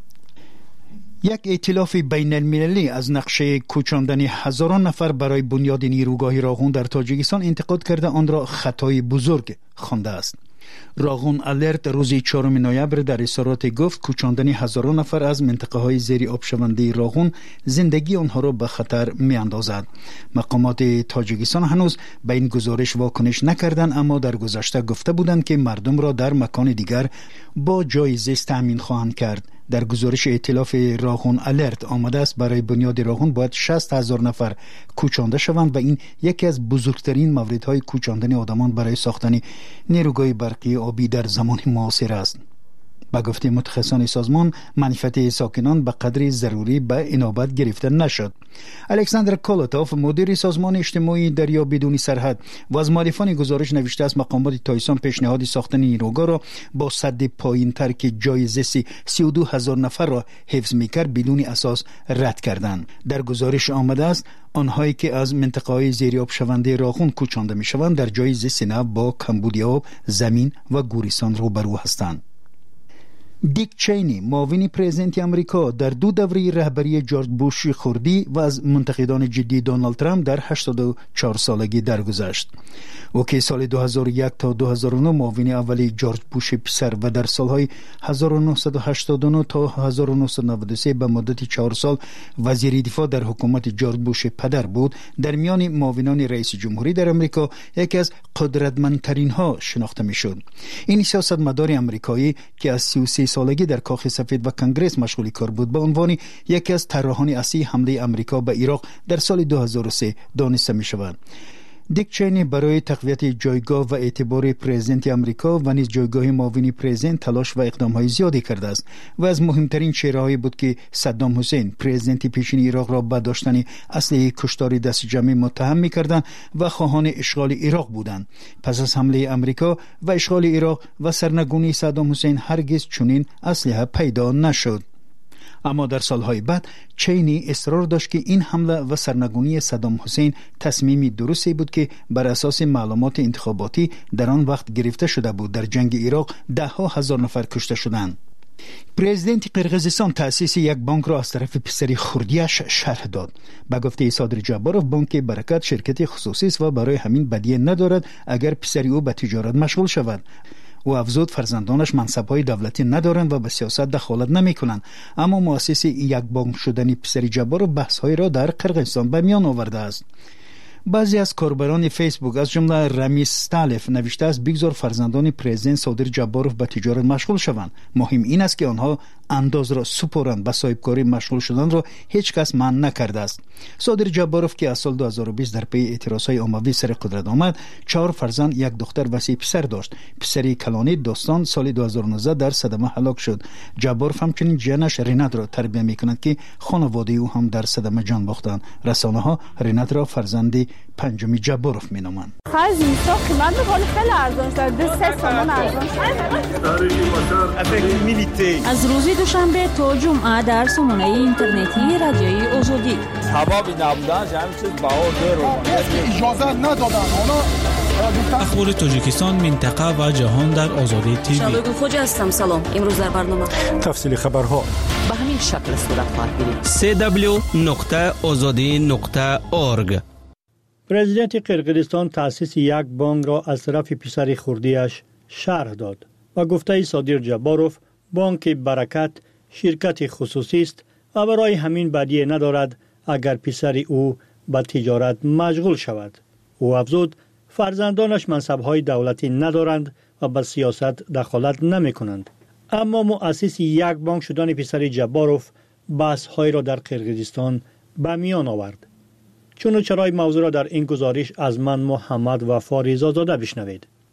یک ائتلاف بین المللی از نقشه کوچاندن هزاران نفر برای بنیاد نیروگاه راغون در تاجیکستان انتقاد کرده آن را خطای بزرگ خوانده است. راغون الرت روز چهارم نوامبر در اظهارات گفت کوچاندن هزاران نفر از منطقه های زیر آب شونده راغون زندگی آنها را به خطر می اندازد. مقامات تاجیکستان هنوز به این گزارش واکنش نکردند، اما در گذشته گفته بودند که مردم را در مکان دیگر با جای زیست تامین خواهند کرد. در گزارش ائتلاف راغون الرت آمده است برای بنیاد راغون باید شصت هزار نفر کوچانده شوند و این یکی از بزرگترین موردهای کوچاندن آدمان برای ساختن نیروگاه برقی آبی در زمان معاصر است. با گفته متخصصان سازمان، منفعت ساکنان به قدر ضروری به انابت گرفته نشد. الکساندر کولوتوف مدیر سازمان اجتماعی دریا بدون سرحد و از مؤلفان گزارش نوشته است مقامات تایسان پیشنهاد ساختن نیروگاه را با سد پایین تر که جای زیست سی و دو هزار نفر را حفظ میکرد بدون اساس رد کردند. در گزارش آمده است آنهایی که از منطقه های زیر آب شونده راغون کوچانده می شوند در جای زیست نو با کمبود آب، زمین و گوریستان روبرو هستند. دیک چینی معاون پرزیدنت آمریکا در دو دوره رهبری جورج بوش خردی و از منتقدان جدی دونالد ترامپ در هشتاد و چهار سالگی درگذشت. او که سال دو هزار و یک تا دو هزار و نه معاون اولی جورج بوش پسر و در سالهای هزار و نهصد و هشتاد و نه تا هزار و نهصد و نود و سه به مدت چهار سال وزیر دفاع در حکومت جورج بوش پدر بود، در میان معاونان رئیس جمهوری در آمریکا یکی از قدرتمندترین ها شناخته میشد. این سیاستمدار آمریکایی که از سی و سه سالگی در کاخ سفید و کنگره مشغول کار بود به عنوان یکی از طراحان اصلی حمله آمریکا به عراق در سال دو هزار و سه دانسته می شود. دیک چینی برای تقویت جایگاه و اعتبار پرزیدنت آمریکا و نیز جایگاه معاون پرزیدنت تلاش و اقدام‌های زیادی کرده است و از مهمترین چهره‌هایی بود که صدام حسین پرزیدنت پیشین عراق را به داشتن اسلحه کشتاری دست جمعی متهم می‌کردند و خواهان اشغال عراق بودند. پس از حمله آمریکا و اشغال عراق و سرنگونی صدام حسین هرگز چنین اسلحه پیدا نشد. اما در سالهای بعد چینی اصرار داشت که این حمله و سرنگونی صدام حسین تصمیمی درستی بود که بر اساس معلومات انتخاباتی در آن وقت گرفته شده بود. در جنگ عراق ده ها هزار نفر کشته شدند. پرزیدنت قرقیزستان تأسیس یک بانک را از طرف پسری خردیش شرح داد. به گفته صادر جباروف بانک برکت شرکت خصوصی است و برای همین بدیه ندارد اگر پسری او به تجارت مشغول شود. و افزود فرزندانش منصب‌های دولتی ندارند و به سیاست دخالت نمی‌کنند، اما مؤسس یک بانک شدن پسری جبارو بحث‌های را در قرقیزستان به میان آورده است. بعضی از کاربران فیسبوک از جمله رمیز ستالف نوشته است بگذار فرزندان پرزیدنت صادر جباروف به تجارت مشغول شوند، مهم این است که آنها انداز را سپرند، به صاحبکاری مشغول شدن را هیچ کس منع نکرده است. صادر جباروف که از سال دو هزار و بیست در پی اعتراضهای عمومی سر قدرت آمد، چهار فرزند، یک دختر و سه پسر داشت. پسری کلانی دوستان سال دو هزار و نوزده در صدمه هلاک شد. جباروف همچنین جنش رینات را تربیت می‌کند که خانواده او هم در صدمه جان باختند. رسانه‌ها رینات را فرزند پنجمی جباروف می‌نامند. خرج اینستا قیمت حال خیلی ارزان شده، سه تومان ارزان شده. از روز دوشنبه تا جمعه در سامانه اینترنتی رادیوی آزادی. سببی نبودنش همین چیز بها درو اجازه ندادن. اخبار تاجیکستان، منطقه و جهان در آزادی تیوی. شبگو خوجا هستم. سلام. امروز در برنامه تفصیل خبرها به همین شکل صورت خواهد گرفت. سی دبلیو نقطه آزادی نقطه اورگ. پرزیدنت قرقیزستان تأسیس یک بانک را از طرف پسر خردیش شرح داد و گفته صادر جباروف بانک برکت شرکت خصوصی است و برای همین بدیه ندارد اگر پسر او به تجارت مشغول شود. او افزود فرزندانش منصب‌های دولتی ندارند و به سیاست دخالت نمی کنند. اما مؤسس یک بانک شدن پسر جباروف بحث‌های را در قرقیزستان به میان آورد. چون چرای موضوع را در این گزارش از من محمد وفا رضا زاده بشنوید.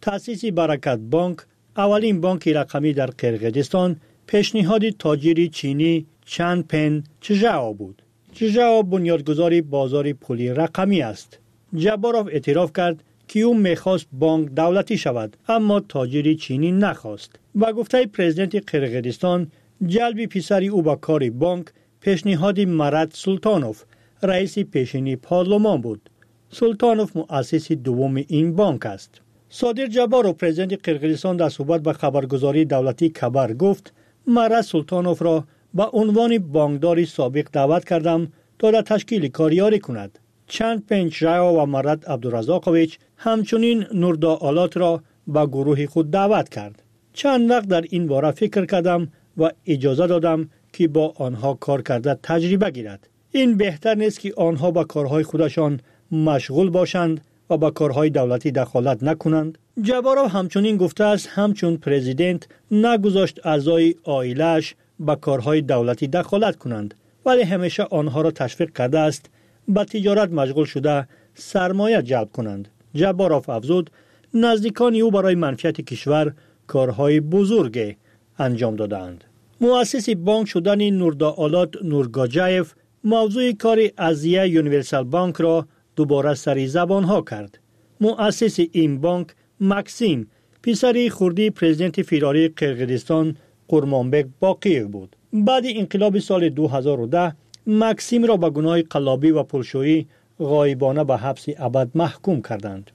تأسیس برکت بانک، اولین بانک رقمی در قرقیزستان، پیشنهاد تاجر چینی چن پن چژاو بود. چژاو بنیادگذار بازار پولی رقمی است. جباروف اعتراف کرد که او میخواست بانک دولتی شود، اما تاجر چینی نخواست. با گفته پرزیدنت قرقیزستان، جلب پسر او به کار بانک پیشنهاد مراد سلطانوف، رئیس پیشینی پارلمان بود. سلطانوف مؤسس دوم این بانک است. صادر جباروف پرزیدنت قرقیزستان در صحبت به خبرگزاری دولتی خبر گفت مراد سلطانوف را به عنوان بانکدار سابق دعوت کردم تا در تشکیل کاریاری کند. چند پنج راو و مراد عبدالرزاقویچ همچنین نوردا آلات را به گروه خود دعوت کرد. چند وقت در این باره فکر کردم و اجازه دادم که با آنها کار کرده تجربه گیرد. این بهتر نیست که آنها با کارهای خودشان مشغول باشند و با کارهای دولتی دخالت نکنند. جباروف همچنین گفته است همچون پرزیدنت نگذاشت اعضای عائله‌اش با کارهای دولتی دخالت کنند، ولی همیشه آنها را تشویق کرده است با تجارت مشغول شده سرمایه جلب کنند. جباروف افزود نزدیکان او برای منفعت کشور کارهای بزرگی انجام دادند. مؤسس بانک شدن نوردا آلات نورگاجایف موضوع کار ازیه یونیورسال بانک را دوباره سری زبان ها کرد. مؤسس این بانک مکسیم پسر خردی پرزیدنت فدرالی قرقیزستان قورمانبک باقیف بود. بعد انقلاب سال دو هزار و ده مکسیم را به گناه قلابی و پولشویی غایبانه به حبس ابد محکوم کردند.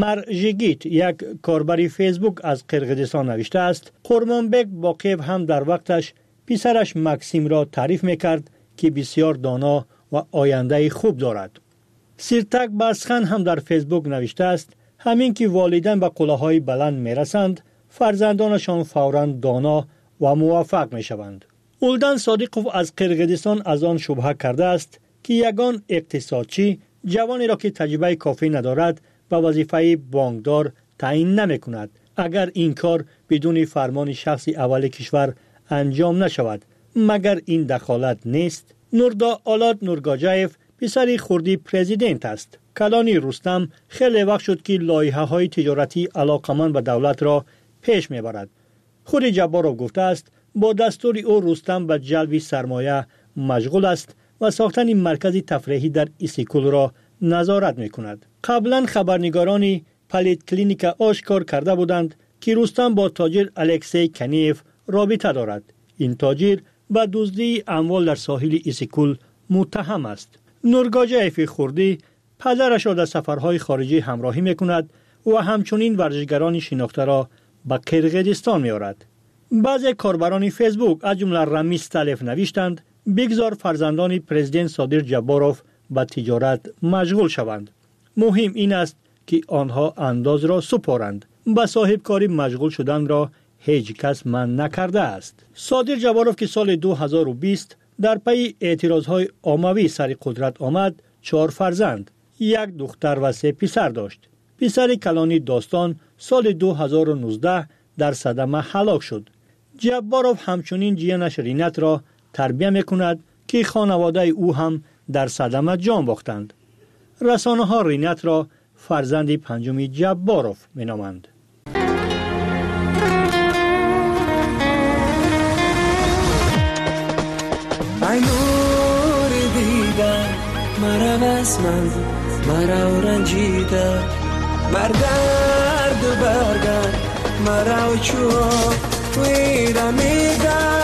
مرژگیت یک کاربر فیسبوک از قرقیزستان نوشته است قورمانبک باقیف هم در وقتش پسرش مکسیم را تعریف میکرد که بسیار دانا و آینده خوب دارد. سیرتک باسخان هم در فیسبوک نوشته است همین که والدین به قله‌های بلند میرسند فرزندانشان فوراً دانا و موفق میشوند. اولدن صادقوف از قرقیزستان از آن شبهه کرده است که یگان اقتصادچی جوانی را که تجربه کافی ندارد به وظیفه بانکدار تعیین نمی کند اگر این کار بدون فرمان شخصی اول کشور انجام نشود. مگر این دخالت نیست؟ نوردا آلات نورگاجایف پسر خردی پرزیدنت است. کلانی رستم خیلی وقت شد که لایحه های تجارتی علاقمند به دولت را پیش می برد. خود جباروف گفته است با دستور او رستم به جلب سرمایه مشغول است و ساختن مرکز تفریحی در ایسیکول را نظارت می کند. قبلا خبرنگاران پلیت کلینیک آشکار کرده بودند که رستم با تاجر الکسی کنیف رابطه دارد. این تاجر به دزدی اموال در ساحل ایسیکول متهم است. نورگاجایف خردی پدرش را در سفرهای خارجی همراهی می کند و همچنین ورزشگران شناخته را به قرقیزستان می آورد. بعضی کاربران فیسبوک از جمله رمیز تلف نوشتند بگذار فرزندان پرزیدنت صادر جباروف به تجارت مشغول شوند. مهم این است که آنها انداز را سپارند. به صاحب کاری مشغول شدن را هیچ کس منع نکرده است. صادر جباروف که سال دو هزار و بیست در پی اعتراضهای عمومی سر قدرت آمد چهار فرزند، یک دختر و سه پسر داشت. پسر کلانی داستان سال دو هزار و نوزده در صدمه هلاک شد. جباروف همچنین جیانش رینت را تربیت میکند که خانواده او هم در صدمه جان باختند. رسانه ها رینت را فرزند پنجم جباروف مینامند. ای نور دیدن مرا بس من مرا رنجیده برگرد و برگرد مرا چو ویرا میدن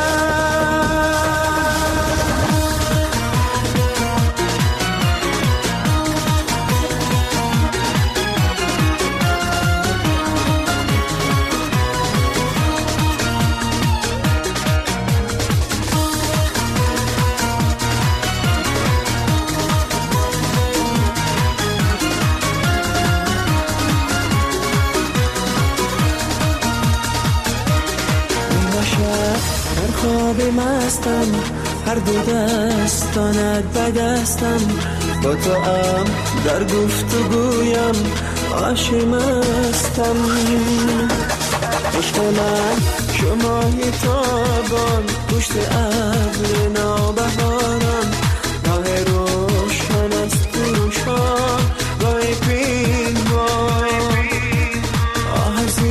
خواب مستم هر دو دستانت به دستم با تو هم در گفتگویم عاشق مستم عشق من شمای تابان پشت ابر نابهارم راه روشن است پوشان راه پیمان آه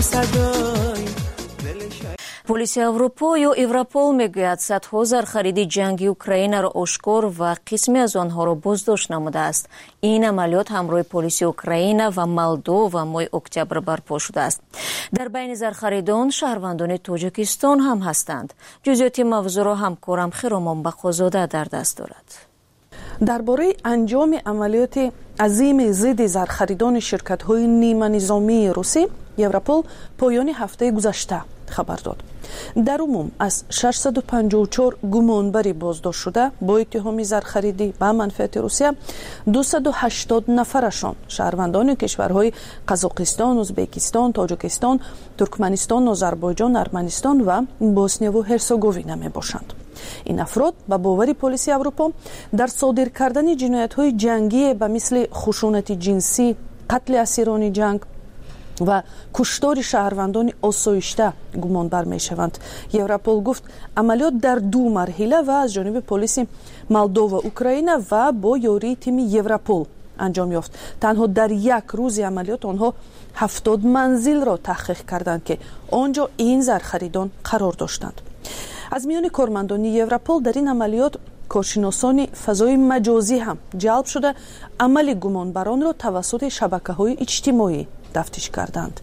полисияи аврупо ё европол мегӯяд садҳо зархариди ҷанги украинаро ошкор ва қисме аз онҳоро боздошт намудааст. ин амалиёт ҳамроҳи полисияи украина ва молдова моҳи октябр барпо шудааст. дар байни зархаридон шаҳрвандони тоҷикистон ҳам ҳастанд. ҷузъиёти мавзӯъро ҳамкорам Хиромон Бақозода дар даст дорад. дар бораи анҷоми амалиёти азими зидди зархаридони ширкатҳои ниманизомии русӣ европол поёни ҳафтаи гузашта хабар дод. дар умум аз шашсаду панҷоҳу чор гумонбари боздоштшуда бо иттиҳоми зархаридӣ ба манфиати русия дусаду ҳаштод нафарашон шаҳрвандони кишварҳои қазоқистон, ӯзбекистон, тоҷикистон, туркманистон, озарбойҷон, арманистон ва боснияу ҳерсеговина мебошанд. ин афрод ба бовари полисияи аврупо дар содир кардани ҷиноятҳои ҷангие ба мисли хушунати ҷинсӣ, қатли асирони ҷанг ва куштори шаҳрвандони осоишта гумонбар мешаванд. европол гуфт амалиёт дар ду марҳила ва аз ҷониби полиси молдова, украина ва бо ёрии тими европол анҷом ёфт. танҳо дар як рӯзи амалиёт онҳо ҳафтод манзилро таҳқиқ карданд ки он ҷо ин зархаридон қарор доштанд. аз миёни кормандони европол дар ин амалиёт коршиносони фазои маҷозӣ ҳам ҷалб шуда амали гумонбаронро тавассути шабакаҳои иҷтимоӣ тафтиш карданд.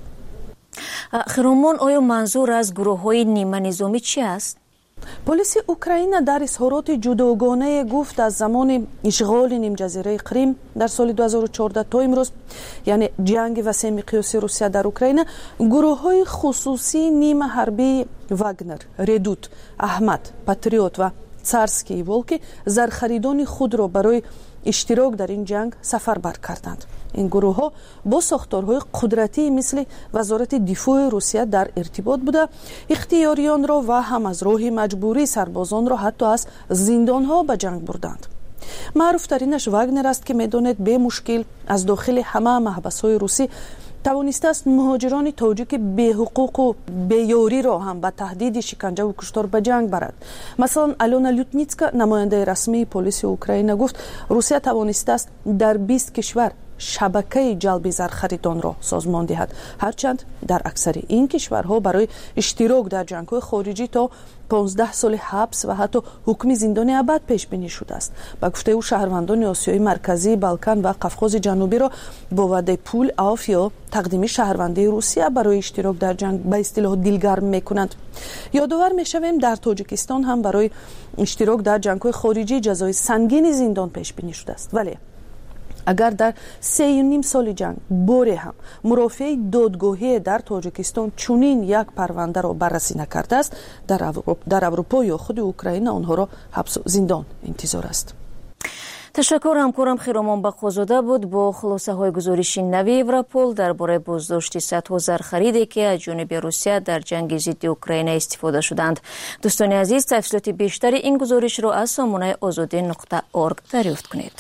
хиромон, оё манзур аз гурӯҳҳои ниманизомӣ чи аст? полиси украина дар изҳороти ҷудогонае гуфт аз замони ишғоли нимҷазираи Крим дар соли ду ҳазору чордаҳ то имрӯз, яъне ҷанги васеъмиқёси Русия дар Украина, гурӯҳҳои хусусии нимаҳарбии Вагнер, Редут, Аҳмад, Патриот ва Царскии волки зархаридони худро барои иштирок дар ин ҷанг сафарбар карданд. ин гурӯҳҳо бо сохторҳои қудратии мисли вазорати дифои Русия дар иртибот буда ихтиёриёнро ва ҳам аз роҳи маҷбурӣ сарбозонро ҳатто аз зиндонҳо ба ҷанг бурданд. маъруфтаринаш Вагнер аст ки медонед бе мушкил аз дохили ҳама маҳбасҳои русӣ тавонистааст муҳоҷирони тоҷики беҳуқуқу беёриро ҳам ба таҳдиди шиканҷаву куштор ба ҷанг барад. масалан, Алёна Лютницка, намояндаи расмии полисияи Украина, гуфт Русия тавонистааст дар бист кишвар шабакаи ҷалби зархаридонро созмон диҳад, ҳарчанд дар аксари ин кишварҳо барои иштирок дар ҷангҳои хориҷӣ то понздаҳ соли ҳабс ва ҳатто ҳукми зиндони абад пешбинӣ шудааст. ба гуфтаи ӯ шаҳрвандони Осиёи марказӣ, Балкан ва Қавқози ҷанубиро бо ваъдаи пул, аф ё тақдими шаҳрвандии Русия барои иштирок дар ҷанг ба истилоҳ дилгарм мекунанд. ёдовар мешавем, дар Тоҷикистон ҳам барои иштирок дар ҷангҳои хориҷӣ ҷазои сангини зиндон пешбинӣ шудааст. вале агар дар сею ним соли ҷанг боре ҳам мурофиаи додгоҳие дар Тоҷикистон чунин як парвандаро баррасӣ накардааст, дар Аврупо ё худи Украина онҳоро ҳабсу зиндон интизор аст. ташаккур. ҳамкорам Хиромон Бақозода буд бо хулосаҳои гузориши нави Европол дар бораи боздошти садҳо зархариде ки аз ҷониби Русия дар ҷанги зидди Украина истифода шуданд. дӯстони азиз, тафсилоти бештари ин гузоришро аз сомонаи озодӣ нуқта орг дарёфт кунед.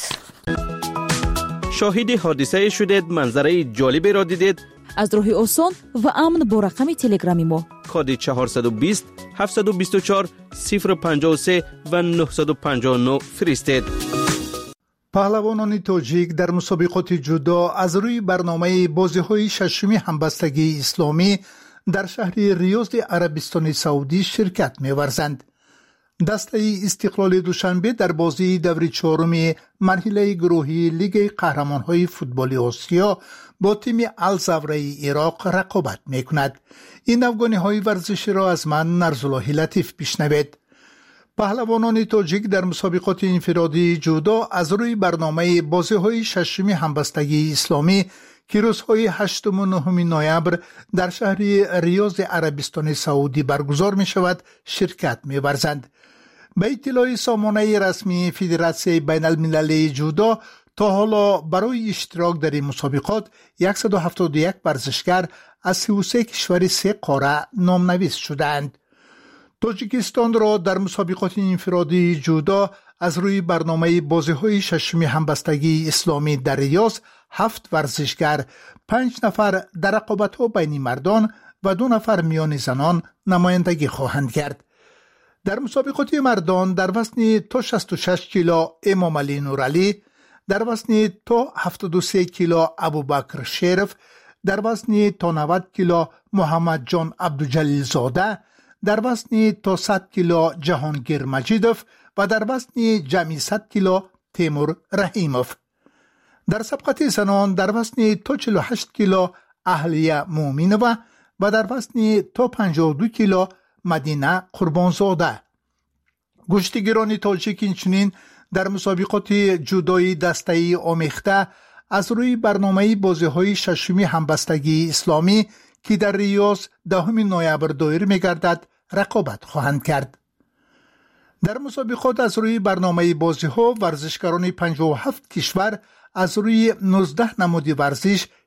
шоҳиди ҳодисае шудед, манзараи ҷолиберо дидед? аз роҳи осон ва амн бо рақами телеграми мо коди чаҳорсаду бист ҳафтсаду бисту чор сифр панҷоҳу се ва нӯҳсаду панҷоҳу нӯ фиристед. паҳлавонони тоҷик дар мусобиқоти ҷудо аз рӯи барномаи бозиҳои шашуми ҳамбастагии исломӣ дар шаҳри Риёзи Арабистони Саудӣ ширкат меварзанд. дастаи истиқлоли душанбе дар бозии даври чоруми марҳилаи гурӯҳии Лигаи қаҳрамонҳои футболи Осиё бо тими Ал-Завраи Ироқ рақобат мекунад. ин афғониҳои варзиширо аз ман Нарзуллоҳи Латиф бишнавед. паҳлавонони тоҷик дар мусобиқоти инфиродии ҷудо аз рӯи барномаи бозиҳои шашуми ҳамбастагии исломӣ ки рӯзҳои ҳаштуму нӯҳуми ноябр дар шаҳри Риёзи Арабистони Саудӣ баргузор мешавад ширкат меварзанд. ба иттилои сомонаи расмии Федератсияи байналмилалии ҷудо то ҳоло барои иштирок дар ин мусобиқот яксаду ҳафтоду як варзишгар аз сию се кишвари се қора номнавис шуданд. тоҷикистонро дар мусобиқоти инфиродии ҷудо аз рӯи барномаи бозиҳои шашуми ҳамбастагии исломӣ дар Риёз ҳафт варзишгар, панҷ нафар дар рақобатҳо байни мардон ва ду нафар миёни занон намояндагӣ хоҳанд кард. дар мусобиқоти мардон дар вазни то шасту шаш кило Эмомалӣ Нуралӣ, дар вазни то ҳафтоду се кило Абубакр Шеров, در وزن تا نود کیلو محمد جان عبدالجلیل زاده، در وزن تا صد کیلو جهانگیر مجیدوف و در وزن جمعی صد کیلو تیمور رحیموف. در سبقت زنان در وزن تا چهل و هشت کیلو اهلیه مومینوه و در وزن تا پنجاه و دو کیلو مدینه قربانزاده. گشتیگیران تاجیک اینچنین در مسابقات جودویی دسته‌ای آمیخته از روی برنامه بازی‌های ششمی همبستگی اسلامی که در ریاض دهم نوامبر دایر می‌گردد رقابت خواهند کرد. در مسابقات از روی برنامه بازی‌ها ورزشکاران پنجاه و هفت کشور از روی نوزده نمود ورزش